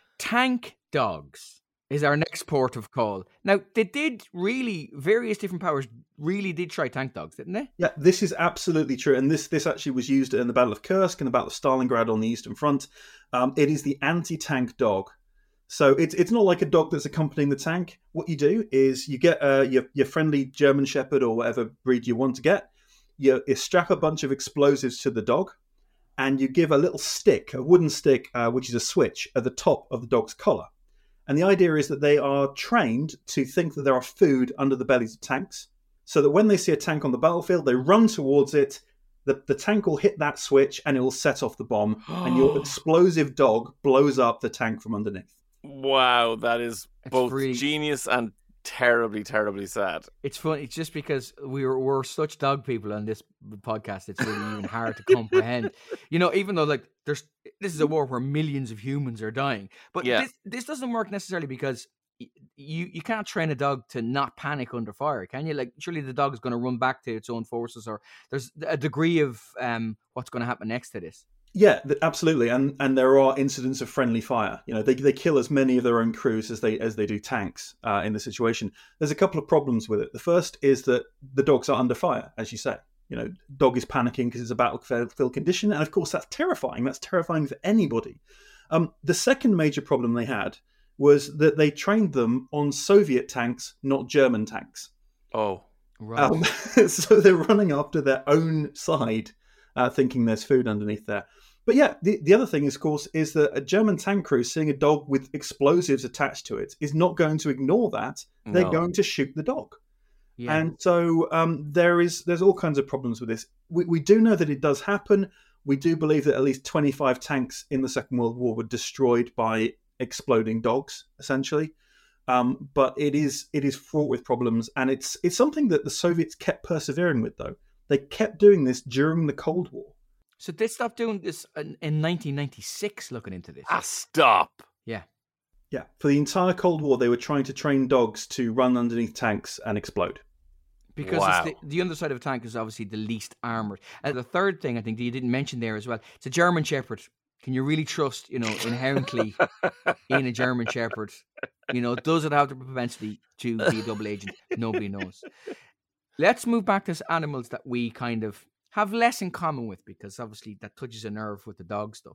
Tank dogs is our next port of call. Now, they did really, various different powers really did try tank dogs, didn't they? yeah, this is absolutely true. And this this actually was used in the Battle of Kursk and the Battle of Stalingrad on the Eastern Front. Um, it is the anti-tank dog. So it's it's not like a dog that's accompanying the tank. What you do is you get uh, your, your friendly German Shepherd or whatever breed you want to get. You, you strap a bunch of explosives to the dog, and you give a little stick, a wooden stick, uh, which is a switch, at the top of the dog's collar. And the idea is that they are trained to think that there are food under the bellies of tanks, so that when they see a tank on the battlefield, they run towards it, the, the tank will hit that switch, and it will set off the bomb, and your explosive dog blows up the tank from underneath. Wow, that is It's both really- genius and terribly, terribly sad. It's funny. It's just because we were, we're such dog people on this podcast, it's really even hard to comprehend. You know, even though like there's this is a war where millions of humans are dying, but Yeah. this this doesn't work necessarily because y- you you can't train a dog to not panic under fire, can you? Like surely the dog is going to run back to its own forces, or there's a degree of um what's going to happen next to this. Yeah, th- absolutely, and and there are incidents of friendly fire. You know, they they kill as many of their own crews as they as they do tanks uh, in the situation. There's a couple of problems with it. The first is that the dogs are under fire, as you say. You know, dog is panicking because it's a battlefield condition, and of course that's terrifying. That's terrifying for anybody. Um, the second major problem they had was that they trained them on Soviet tanks, not German tanks. Oh, Right. Um, so they're running after their own side, uh, thinking there's food underneath there. But yeah, the, the other thing, of course, is that a German tank crew seeing a dog with explosives attached to it is not going to ignore that. They're No. going to shoot the dog. yeah. And so um, there is there's all kinds of problems with this. We, we do know that it does happen. We do believe that at least twenty-five tanks in the Second World War were destroyed by exploding dogs, essentially. Um, but it is it is fraught with problems, and it's it's something that the Soviets kept persevering with. Though they kept doing this during the Cold War. So they stopped doing this in, in nineteen ninety-six. Looking into this. ah, stop. Yeah. Yeah, for the entire Cold War, they were trying to train dogs to run underneath tanks and explode. Because Wow. it's the, the underside of a tank is obviously the least armored. And the third thing I think that you didn't mention there as well, it's a German Shepherd. Can you really trust, you know, inherently in a German Shepherd? You know, does it have the propensity to be a double agent? Nobody knows. Let's move back to animals that we kind of have less in common with, because obviously that touches a nerve with the dog stuff.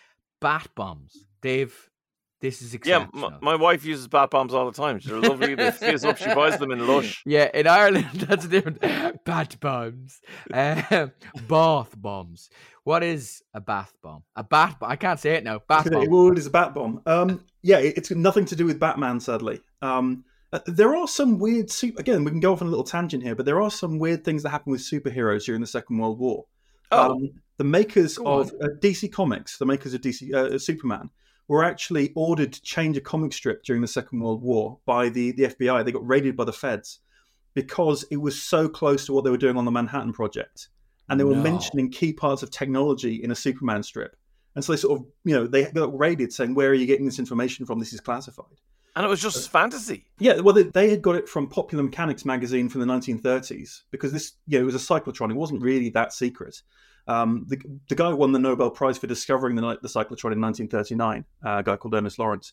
Bat bombs. Dave, this is Yeah, exceptional. m- my wife uses bat bombs all the time. They're lovely. They fizz up. She buys them in Lush. Yeah, in Ireland, that's different. Bat bombs. Um, bath bombs. What is a bath bomb? A bat bomb. I can't say it now. Bath bomb. Well, it is a bat bomb. Um, yeah, it- it's nothing to do with Batman, sadly. Um, uh, there are some weird super. Again, we can go off on a little tangent here, but there are some weird things that happen with superheroes during the Second World War. Oh. Um, the makers Go of uh, D C Comics, the makers of D C uh, Superman, were actually ordered to change a comic strip during the Second World War by the, the F B I. They got raided by the feds because it was so close to what they were doing on the Manhattan Project. And they were No. mentioning key parts of technology in a Superman strip. And so they sort of, you know, they got raided saying, where are you getting this information from? This is classified. And it was just fantasy. Yeah, well, they, they had got it from Popular Mechanics magazine from the nineteen thirties because this, you know, it was a cyclotron. It wasn't really that secret. Um, the, the guy who won the Nobel Prize for discovering the, the cyclotron in nineteen thirty-nine, uh, a guy called Ernest Lawrence.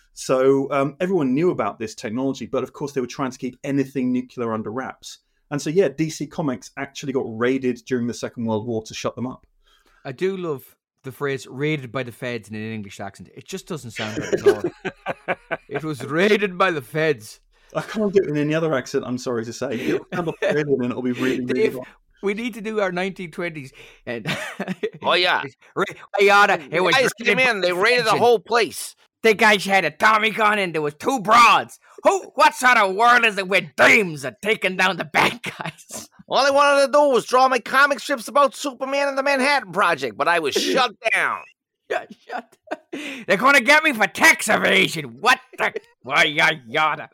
So um, everyone knew about this technology, but of course they were trying to keep anything nuclear under wraps. And so, yeah, D C Comics actually got raided during the Second World War to shut them up. I do love the phrase raided by the feds in an English accent. It just doesn't sound right at all. It was raided by the feds. I can't do it in any other accent, I'm sorry to say. It'll sound Australian and it'll be really, really Dave, wrong. we need to do our nineteen twenties. And Oh, yeah. Ra- we oughta- it was Guys raided came by in. They the raided the feds. whole place. The guys had a Tommy gun and there was two broads. Who? What sort of world is it where dames are taking down the bad guys? All I wanted to do was draw my comic strips about Superman and the Manhattan Project, but I was shut down. Yeah, shut. They're going to get me for tax evasion. What the? Why, yada, yada.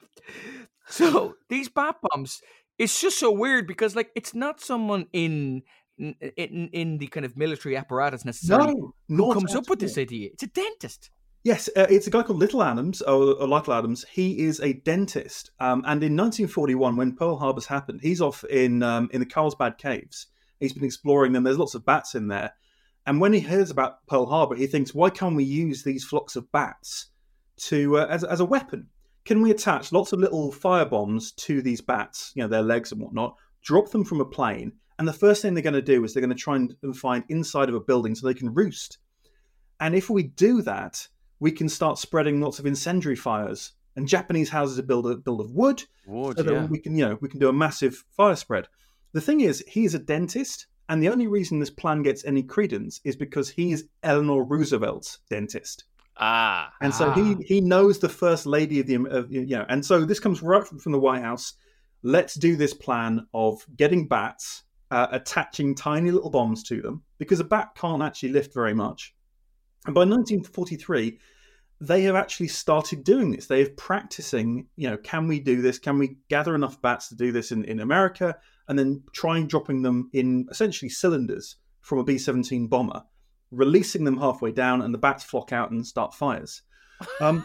So these bat bombs, it's just so weird because, like, it's not someone in in in the kind of military apparatus necessarily No, who not comes at up with all. this idea. It's a dentist. Yes, uh, it's a guy called Little Adams, or, or Lytle Adams. He is a dentist, um, and in nineteen forty-one, when Pearl Harbor's happened, he's off in um, in the Carlsbad Caves. He's been exploring them. There's lots of bats in there, and when he hears about Pearl Harbor, he thinks, "Why can't we use these flocks of bats to uh, as as a weapon? Can we attach lots of little fire bombs to these bats, you know, their legs and whatnot, drop them from a plane, and the first thing they're going to do is they're going to try and find inside of a building so they can roost. And if we do that, we can start spreading lots of incendiary fires. And Japanese houses are built of, built of wood, Wood, so that yeah. we can, you know, we can do a massive fire spread. The thing is, he's a dentist, and the only reason this plan gets any credence is because he's Eleanor Roosevelt's dentist. Ah. And so Ah. he he knows the first lady of the, of, you know, and so this comes right from, from the White House. Let's do this plan of getting bats, uh, attaching tiny little bombs to them, because a bat can't actually lift very much. And by nineteen forty-three, they have actually started doing this. They are practicing, you know, can we do this? Can we gather enough bats to do this in, in America? And then trying dropping them in essentially cylinders from a B seventeen bomber, releasing them halfway down, and the bats flock out and start fires. Um,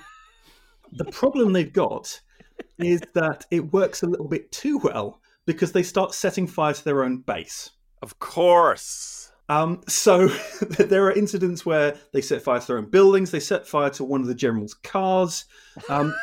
the problem they've got is that it works a little bit too well, because they start setting fire to their own base. Of course. Um, so there are incidents where they set fire to their own buildings. They set fire to one of the general's cars. Um,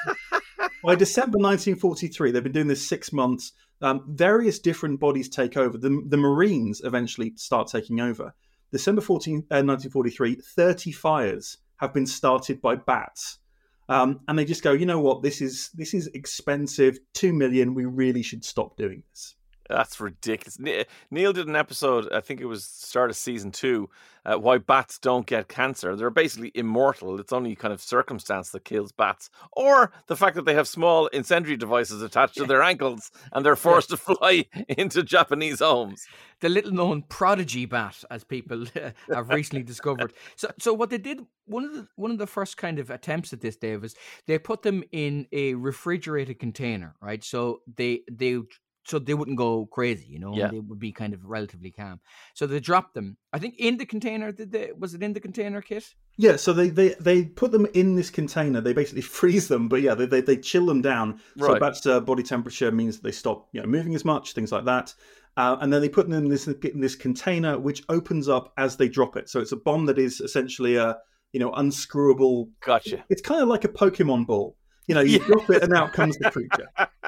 by December nineteen forty-three, they've been doing this six months. Um, various different bodies take over. The, the Marines eventually start taking over. December fourteenth, uh, nineteen forty-three, thirty fires have been started by bats. Um, and they just go, you know what, this is this is expensive, two million, we really should stop doing this. That's ridiculous. Ne- Neil did an episode, I think it was start of season two, uh, why bats don't get cancer. They're basically immortal. It's only kind of circumstance that kills bats. Or the fact that they have small incendiary devices attached to their ankles and they're forced to fly into Japanese homes. The little known prodigy bat, as people uh, have recently discovered. So, so what they did, one of the one of the first kind of attempts at this, Dave, is they put them in a refrigerated container, right? So they they so they wouldn't go crazy, you know. Yeah. They would be kind of relatively calm. So they dropped them, I think, in the container. Did they? Was it in the container, Kit? Yeah, so they, they, they put them in this container. They basically freeze them, but yeah, they they, they chill them down. So Right. bats' uh, body temperature means they stop, you know, moving as much, things like that. Uh, and then they put them in this in this container, which opens up as they drop it. So it's a bomb that is essentially a, you know, unscrewable. Gotcha. It's kind of like a Pokemon ball. You know, you Yeah. drop it and out comes the creature.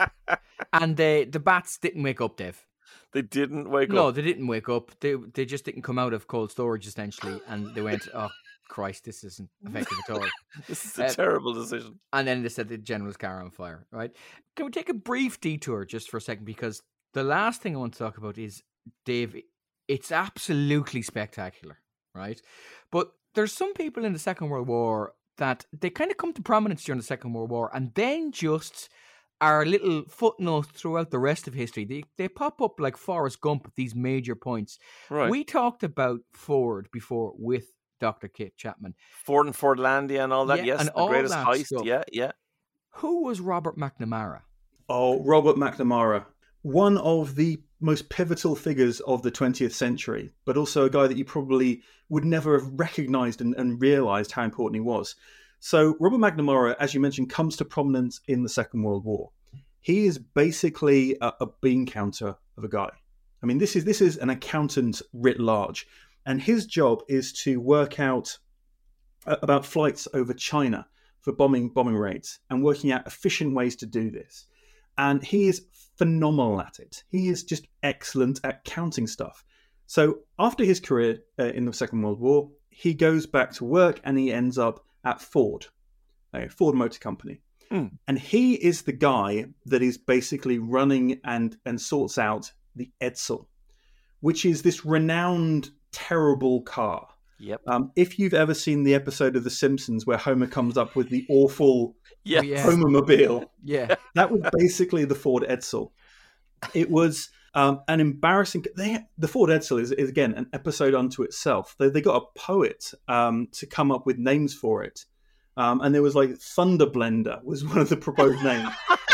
And the the bats didn't wake up, Dave. They didn't wake No, up. they didn't wake up. They they just didn't come out of cold storage essentially, and they went, "Oh Christ, this isn't effective at all." This is a Uh, terrible decision. And then they set the general's car on fire. Right? Can we take a brief detour just for a second, because the last thing I want to talk about is, Dave, it's absolutely spectacular, right? But there's some people in the Second World War that they kind of come to prominence during the Second World War, and then just are little footnotes throughout the rest of history. They they pop up like Forrest Gump at these major points. Right. We talked about Ford before with Doctor Kit Chapman. Ford and Fordlandia and all that. Yeah, yes, and the all greatest that heist. stuff. Yeah, yeah. Who was Robert McNamara? Oh, Robert McNamara, one of the most pivotal figures of the twentieth century, but also a guy that you probably would never have recognized and, and realized how important he was. So Robert McNamara, as you mentioned, comes to prominence in the Second World War. He is basically a, a bean counter of a guy. I mean, this is this is an accountant writ large, and his job is to work out uh, about flights over China for bombing bombing raids and working out efficient ways to do this. And he is phenomenal at it. He is just excellent at counting stuff. So after his career uh, in the Second World War, he goes back to work and he ends up at Ford, a Ford Motor Company. Mm. And he is the guy that is basically running and, and sorts out the Edsel, which is this renowned, terrible car. Yep. Um, if you've ever seen the episode of The Simpsons where Homer comes up with the awful Yeah. Oh, yeah. Homermobile, Yeah. that was basically the Ford Edsel. It was Um, an embarrassing. They, the Fort Edsel is, is again an episode unto itself. They they got a poet um, to come up with names for it, um, and there was like Thunder Blender was one of the proposed names.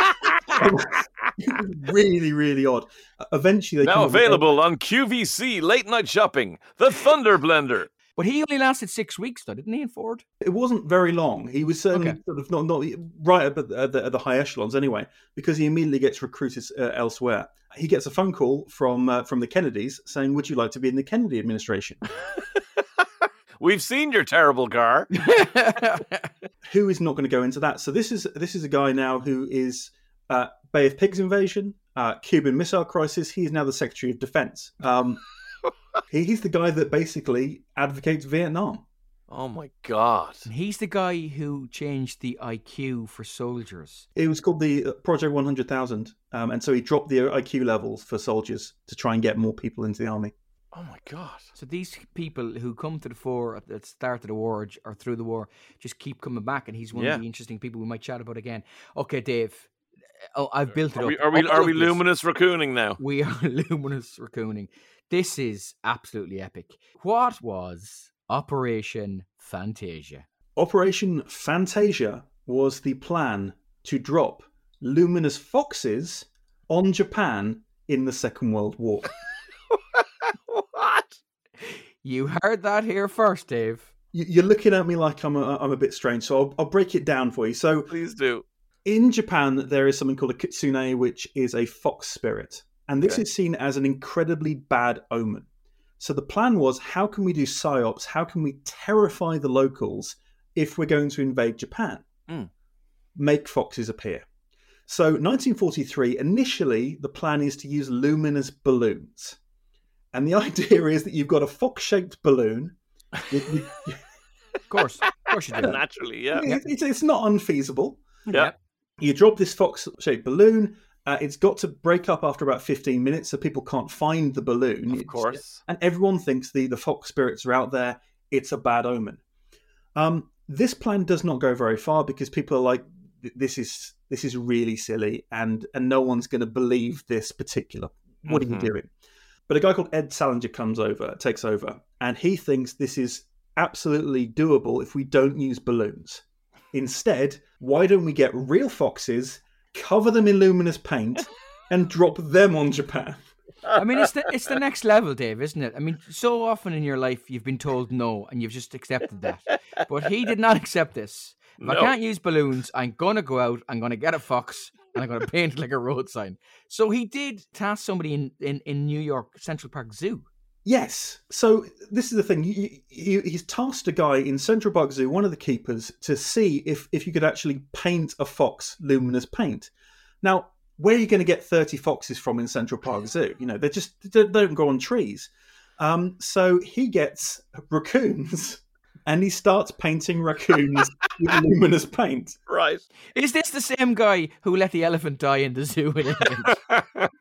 really, really odd. Eventually, they now come up with- available on Q V C Late Night Shopping, the Thunder Blender. But he only lasted six weeks, though, didn't he, in Ford? It wasn't very long. He was certainly Okay. sort of not, not right up at the, at the, at the high echelons anyway, because he immediately gets recruited uh, elsewhere. He gets a phone call from uh, from the Kennedys saying, "Would you like to be in the Kennedy administration?" We've seen your terrible car. Who is not going to go into that? So this is this is a guy now who is uh, Bay of Pigs invasion, uh, Cuban Missile Crisis. He is now the Secretary of Defense. Um, he, he's the guy that basically advocates Vietnam. Oh my God. He's the guy who changed the I Q for soldiers. It was called the uh, Project one hundred thousand, um, and so he dropped the I Q levels for soldiers to try and get more people into the army. Oh my God. So these people who come to the fore at the start of the war or through the war just keep coming back, and he's one Yeah. of the interesting people we might chat about again. Okay, Dave. Oh, I've built it Are up. we are we, All are of we this- luminous raccooning now? We are luminous raccooning. This is absolutely epic. What was Operation Fantasia? Operation Fantasia was the plan to drop luminous foxes on Japan in the Second World War. What? You heard that here first, Dave. You- You're looking at me like I'm a, I'm a bit strange, so I'll, I'll break it down for you. So Please do. in Japan, there is something called a kitsune, which is a fox spirit. And this Okay. is seen as an incredibly bad omen. So the plan was, how can we do psyops? How can we terrify the locals if we're going to invade Japan? Mm. Make foxes appear. So nineteen forty-three, initially, the plan is to use luminous balloons. And the idea is that you've got a fox-shaped balloon. You- you- Of course. Of course you do. Naturally, yeah. it's, it's- it's not unfeasible. Yeah. You drop this fox-shaped balloon. Uh, it's got to break up after about fifteen minutes so people can't find the balloon. Of It's- course. And everyone thinks the, the fox spirits are out there. It's a bad omen. Um, this plan does not go very far because people are like, this is this is really silly and, and no one's going to believe this particular. What Mhm. are you doing? But a guy called Ed Salinger comes over, takes over, and he thinks this is absolutely doable if we don't use balloons. Instead, why don't we get real foxes, cover them in luminous paint, and drop them on Japan? I mean, it's the, it's the next level, Dave, isn't it? I mean, so often in your life you've been told no and you've just accepted that. But he did not accept this. If I No. can't use balloons, I'm going to go out, I'm going to get a fox, and I'm going to paint it like a road sign. So he did task somebody in, in, in New York Central Park Zoo. Yes. So this is the thing. He, he, he's tasked a guy in Central Park Zoo, one of the keepers, to see if, if you could actually paint a fox luminous paint. Now, where are you going to get thirty foxes from in Central Park Zoo? You know, they just they don't go on trees. Um, so he gets raccoons and he starts painting raccoons with luminous paint. Right. Is this the same guy who let the elephant die in the zoo in England?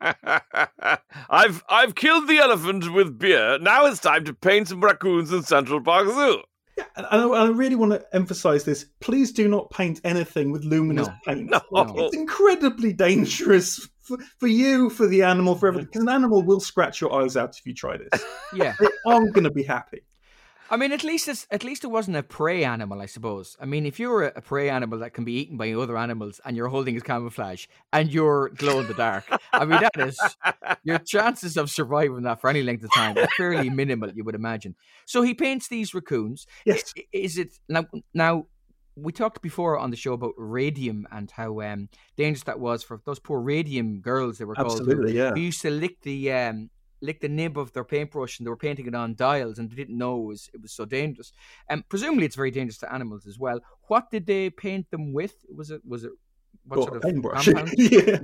I've I've killed the elephant with beer. Now it's time to paint some raccoons in Central Park Zoo. Yeah, and I, I really want to emphasize this. Please do not paint anything with luminous No. paint. No. It's incredibly dangerous for, for you, for the animal, for everything. Because an animal will scratch your eyes out if you try this. Yeah. They aren't going to be happy. I mean, at least it's, at least it wasn't a prey animal, I suppose. I mean, if you're a, a prey animal that can be eaten by other animals and you're holding his camouflage and you're glow in the dark, I mean, that is your chances of surviving that for any length of time are fairly minimal, you would imagine. So he paints these raccoons. Yes. I- Is it now? Now we talked before on the show about radium and how um, dangerous that was for those poor radium girls. They were called. who- Absolutely, yeah. Who used to lick the um, lick the nib of their paintbrush and they were painting it on dials and they didn't know it was, it was so dangerous. And um, presumably it's very dangerous to animals as well. What did they paint them with? Was it was it what Or sort a of paintbrush. compound?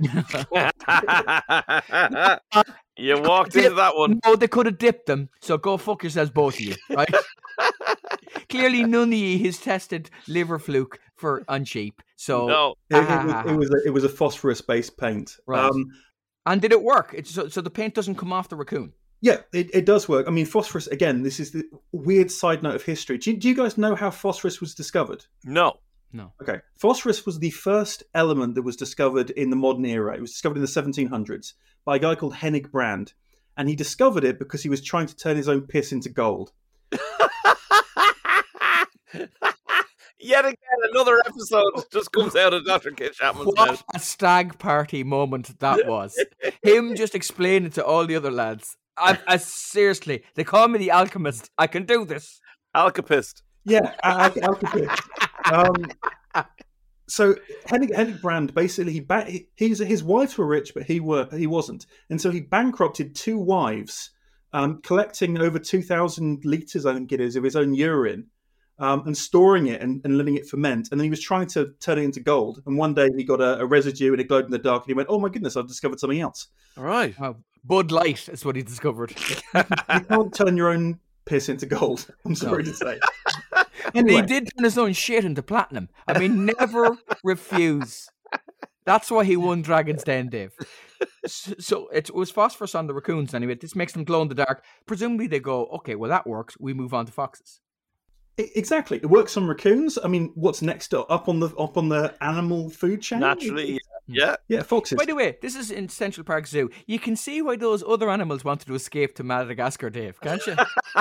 yeah. You walked into that one. No, they could have dipped them. So go fuck yourselves, both of you, right? Clearly, none of you has tested liver fluke for on sheep. So No. It, it was, it was a, it was a phosphorus-based paint. Right. Um, and did it work? It's so, so the paint doesn't come off the raccoon. yeah, it, it does work. I mean, phosphorus, again, this is the weird side note of history. Do you, do you guys know how phosphorus was discovered? No. No. Okay. Phosphorus was the first element that was discovered in the modern era. It was discovered in the seventeen hundreds by a guy called Hennig Brand. And he discovered it because he was trying to turn his own piss into gold. Yet again, another episode just comes out of Doctor Kit Chapman's What mouth. a stag party moment that was. Him just explaining to all the other lads. I, I seriously, they call me the alchemist. I can do this. Alchemist. Yeah, al- al- alchemist. Um, so Hennig, Hennig Brand basically he ba- he, he's, his wives were rich, but he were he wasn't, and so he bankrupted two wives, um, collecting over two thousand liters, I think it is, of his own urine. Um, and storing it and, and letting it ferment. And then he was trying to turn it into gold. And one day he got a, a residue and it glowed in the dark. And he went, oh my goodness, I've discovered something else. All right. Wow. Bud Light is what he discovered. You can't turn your own piss into gold, I'm sorry No. to say. And he Anyway, did turn his own shit into platinum. I mean, never refuse. That's why he won Dragon's Den, Dave. So, so it was phosphorus on the raccoons anyway. This makes them glow in the dark. Presumably they go, okay, well that works. We move on to foxes. e- exactly. It works on raccoons. I mean, what's next up, up on the up on the animal food chain? Naturally, yeah. Yeah, foxes. By the way, this is in Central Park Zoo. You can see why those other animals wanted to escape to Madagascar, Dave, can't you?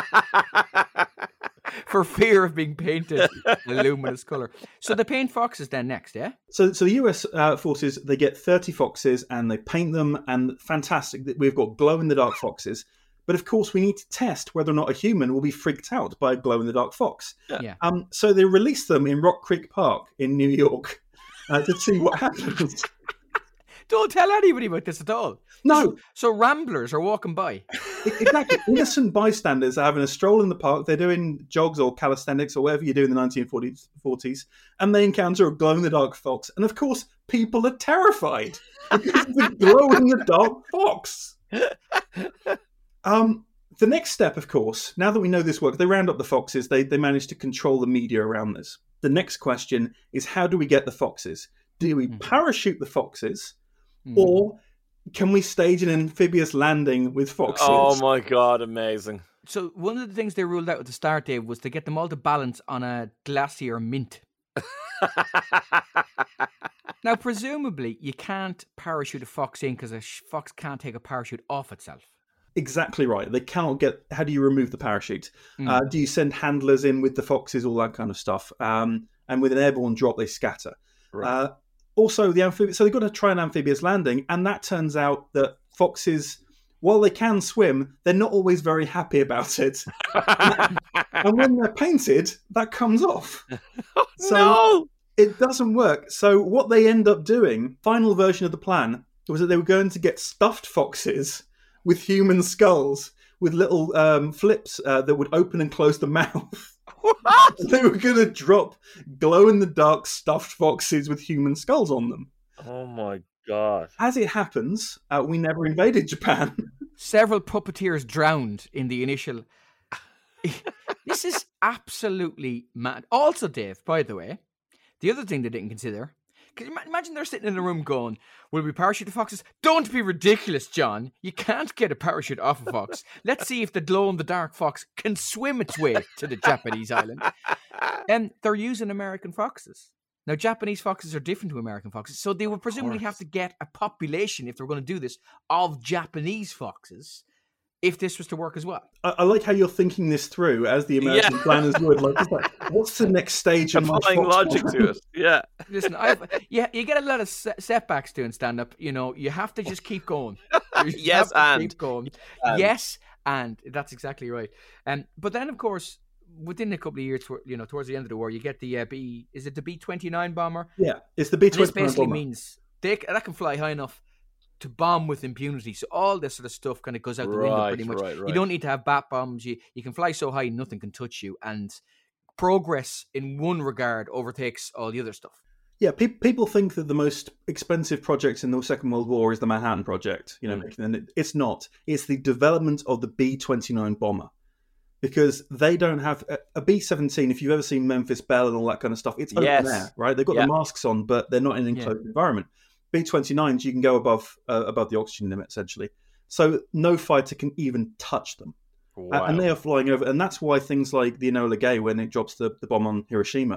For fear of being painted a luminous colour. So they paint foxes then next, yeah? So, so the U S uh, forces, they get thirty foxes and they paint them, and fantastic. We've got glow-in-the-dark foxes. But of course, we need to test whether or not a human will be freaked out by a glow-in-the-dark fox. Yeah. Um, so they release them in Rock Creek Park in New York uh, to see what happens. Don't tell anybody about this at all. No. So, so ramblers are walking by. Exactly. Innocent bystanders are having a stroll in the park. They're doing jogs or calisthenics or whatever you do in the nineteen forties, and they encounter a glow-in-the-dark fox. And of course, people are terrified because of the glow-in-the-dark fox. Um, the next step, of course, now that we know this works, they round up the foxes. They they manage to control the media around this. The next question is, how do we get the foxes? Do we Mm-hmm. parachute the foxes, Mm. or can we stage an amphibious landing with foxes? Oh my god, amazing. So one of the things they ruled out at the start, Dave, was to get them all to balance on a glacier mint. Now, presumably, you can't parachute a fox in because a sh- fox can't take a parachute off itself. Exactly right. They cannot get. How do you remove the parachute? Mm. Uh, do you send handlers in with the foxes, all that kind of stuff? Um, and with an airborne drop, they scatter. Right. Uh, also, the amphibious. So they've got to try an amphibious landing, and that turns out that foxes, while they can swim, they're not always very happy about it. And when they're painted, that comes off. So no! it doesn't work. So what they end up doing, final version of the plan, was that they were going to get stuffed foxes with human skulls, with little um, flips uh, that would open and close the mouth. What? They were going to drop glow-in-the-dark stuffed foxes with human skulls on them. Oh my god. As it happens, uh, we never invaded Japan. Several puppeteers drowned in the initial... This is absolutely mad. Also, Dave, by the way, the other thing they didn't consider... Cause imagine they're sitting in a room going, will we parachute the foxes? Don't be ridiculous, John. You can't get a parachute off a fox. Let's see if the glow-in-the-dark fox can swim its way to the Japanese island. And they're using American foxes. Now, Japanese foxes are different to American foxes, so they would presumably have to get a population, if they're going to do this, of Japanese foxes, if this was to work as well. I, I like how you're thinking this through, as the American Yeah. planners would. Like, it's like, what's the next stage of my Applying fox logic plan? to it. Yeah. Listen, I've, yeah, you get a lot of set- setbacks doing stand-up. You know, you have to just keep going. You just Yes, have to and. keep going. and. Yes, and that's exactly right. Um, but then, of course, within a couple of years, tw- you know, towards the end of the war, you get the uh, B. Is it the B twenty-nine bomber? Yeah, it's the B And this twenty-nine basically bomber. means they c- that can fly high enough to bomb with impunity. So all this sort of stuff kind of goes out the window Right, pretty much. right, right. You don't need to have bat bombs. You you can fly so high nothing can touch you, and progress in one regard overtakes all the other stuff. Yeah, pe- people think that the most expensive project in the Second World War is the Manhattan Project. You know, Mm. and it, it's not. It's the development of the B twenty-nine bomber, because they don't have a, a B seventeen. If you've ever seen Memphis Belle and all that kind of stuff, it's open Yes. air, right? They've got Yeah. the masks on, but they're not in an Yeah. enclosed environment. B twenty-nines, you can go above uh, above the oxygen limit essentially, so no fighter can even touch them. Uh, Wow. and they are flying over, and that's why things like the Enola Gay, when it drops the, the bomb on Hiroshima,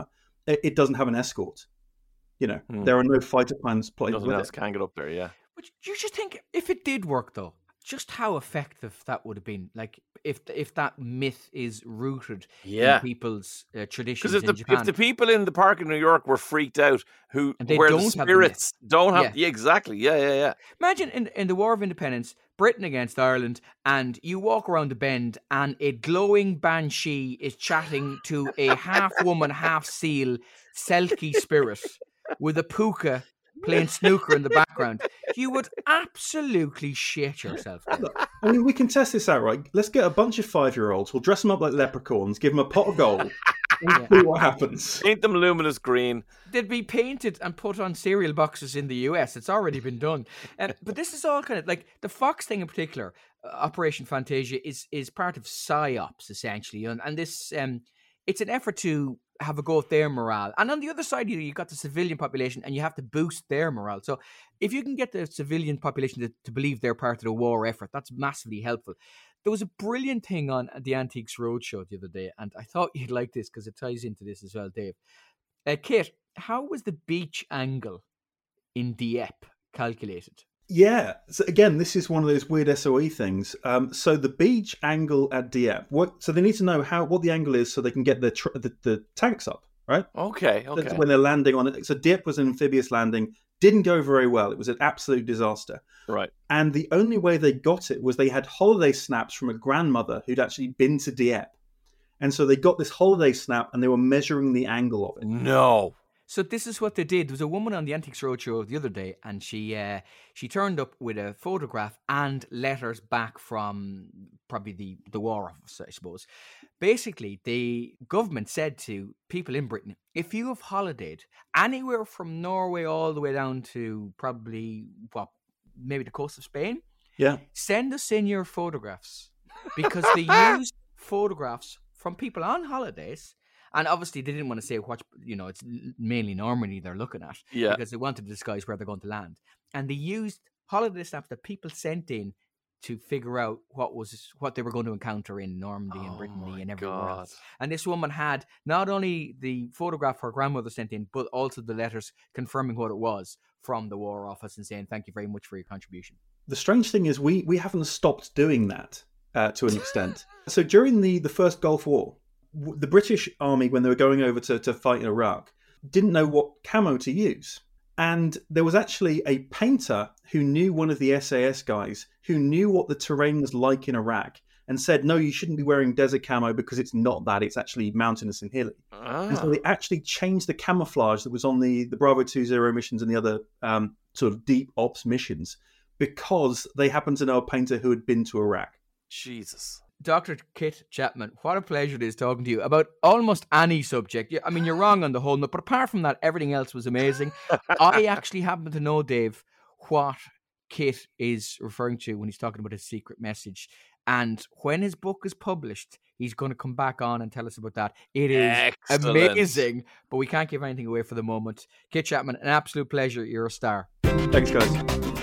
it, it doesn't have an escort. You know, Hmm. there are no fighter planes played Nothing with else it. can get up there, yeah. But you just think if it did work, though, just how effective that would have been. Like if if that myth is rooted Yeah. in people's uh, traditions Because if in the Japan. if the people in the park in New York were freaked out, who And they where the don't have the spirits don't have, Yeah. yeah, exactly, yeah, yeah, yeah. Imagine in, in the War of Independence, Britain against Ireland, and you walk around the bend and a glowing banshee is chatting to a half woman, half seal, Selkie spirit with a puka playing snooker in the background. You would absolutely shit yourself. Then. I mean, we can test this out, right? Let's get a bunch of five-year-olds. We'll dress them up like leprechauns, give them a pot of gold, and Yeah. see what happens. Paint them luminous green. They'd be painted and put on cereal boxes in the U S. It's already been done. Um, but this is all kind of like the Fox thing in particular. Uh, Operation Fantasia is is part of PSYOPs essentially, and, and this um, it's an effort to have a go at their morale. And on the other side, you know, you've got the civilian population, and you have to boost their morale. So if you can get the civilian population to, to believe they're part of the war effort, that's massively helpful. There was a brilliant thing on the Antiques Roadshow the other day, and I thought you'd like this because it ties into this as well, Dave. Uh, Kit, how was the beach angle in Dieppe calculated? Yeah. So again, this is one of those weird S O E things. Um, so the beach angle at Dieppe. What? So they need to know how what the angle is so they can get the tr- the, the tanks up, right? Okay, That's okay. when they're landing on it. So Dieppe was an amphibious landing. Didn't go very well. It was an absolute disaster. Right. And the only way they got it was they had holiday snaps from a grandmother who'd actually been to Dieppe. And so they got this holiday snap and they were measuring the angle of it. No. So this is what they did. There was a woman on the Antiques Roadshow the other day, and she uh, she turned up with a photograph and letters back from probably the, the War Office, I suppose. Basically, the government said to people in Britain, if you have holidayed anywhere from Norway all the way down to probably, what, maybe the coast of Spain, Yeah. send us in your photographs, because they used photographs from people on holidays. And obviously, they didn't want to say what, you know, it's mainly Normandy they're looking at, Yeah. because they wanted to disguise where they're going to land. And they used holiday snaps that people sent in to figure out what was what they were going to encounter in Normandy and Oh Brittany my and everywhere God. else. And this woman had not only the photograph her grandmother sent in, but also the letters confirming what it was from the War Office and saying, thank you very much for your contribution. The strange thing is we we haven't stopped doing that uh, to an extent. So during the, the first Gulf War, w- the British Army, when they were going over to, to fight in Iraq, didn't know what camo to use. And there was actually a painter who knew one of the S A S guys who knew what the terrain was like in Iraq and said, no, you shouldn't be wearing desert camo because it's not that. It's actually mountainous and hilly. And so Ah. they actually changed the camouflage that was on the, the Bravo two Zero missions and the other um, sort of deep ops missions because they happened to know a painter who had been to Iraq. Jesus. Doctor Kit Chapman, what a pleasure it is talking to you about almost any subject. You- I mean, you're wrong on the whole, but apart from that, everything else was amazing. I actually happen to know, Dave, what Kit is referring to when he's talking about his secret message. And when his book is published, he's going to come back on and tell us about that. It is Excellent. amazing, but we can't give anything away for the moment. Kit Chapman, an absolute pleasure. You're a star. Thanks, guys.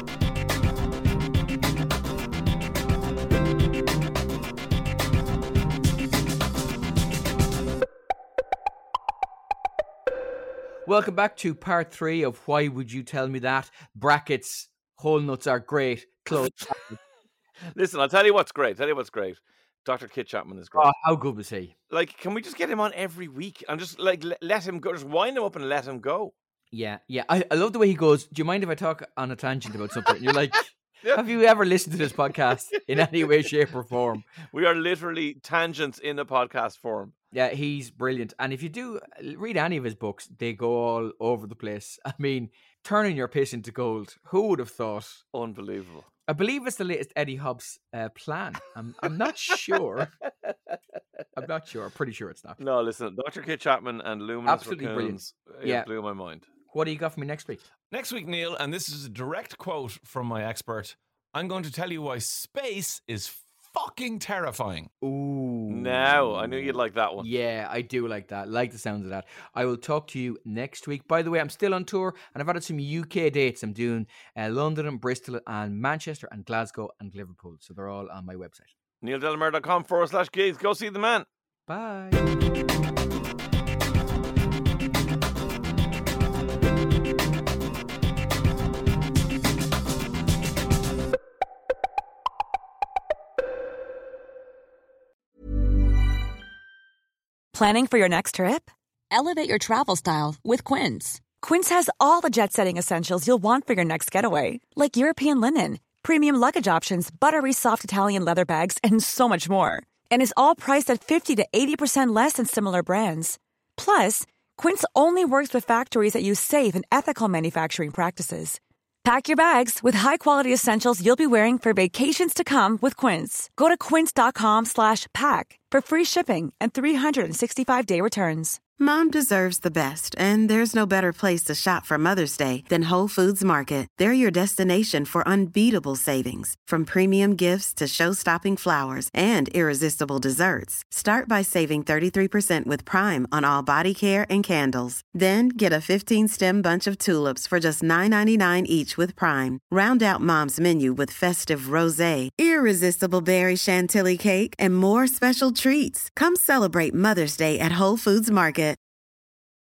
Welcome back to part three of Why Would You Tell Me That? Brackets, whole nuts are great. Close. Listen, I'll tell you what's great. Tell you what's great. Doctor Kit Chapman is great. Oh, how good was he? Like, can we just get him on every week and just like let, let him go? Just wind him up and let him go. Yeah, yeah. I, I love the way he goes, do you mind if I talk on a tangent about something? And you're like, Yeah. have you ever listened to this podcast in any way, shape, or form? We are literally tangents in the podcast form. Yeah, he's brilliant. And if you do read any of his books, they go all over the place. I mean, turning your piss into gold. Who would have thought? Unbelievable. I believe it's the latest Eddie Hobbs uh, plan. I'm, I'm not sure. I'm not sure. I'm pretty sure it's not. No, listen, Doctor Kit Chapman and Luminous Absolutely Raccoons, brilliant. it Yeah. blew my mind. What do you got for me next week? Next week, Neil, and this is a direct quote from my expert, I'm going to tell you why space is fucking terrifying. Ooh. Now, I knew you'd like that one. Yeah, I do like that. Like the sounds of that. I will talk to you next week. By the way, I'm still on tour and I've added some U K dates. I'm doing uh, London and Bristol and Manchester and Glasgow and Liverpool. So they're all on my website. neildelamere.com forward slash gigs. Go see the man. Bye. Planning for your next trip? Elevate your travel style with Quince. Quince has all the jet-setting essentials you'll want for your next getaway, like European linen, premium luggage options, buttery soft Italian leather bags, and so much more. And is all priced at fifty to eighty percent less than similar brands. Plus, Quince only works with factories that use safe and ethical manufacturing practices. Pack your bags with high-quality essentials you'll be wearing for vacations to come with Quince. Go to quince.com slash pack for free shipping and three sixty-five day returns. Mom deserves the best, and there's no better place to shop for Mother's Day than Whole Foods Market. They're your destination for unbeatable savings, from premium gifts to show-stopping flowers and irresistible desserts. Start by saving thirty-three percent with Prime on all body care and candles. Then get a fifteen-stem bunch of tulips for just nine ninety-nine each with Prime. Round out Mom's menu with festive rosé, irresistible berry chantilly cake, and more special treats. Come celebrate Mother's Day at Whole Foods Market.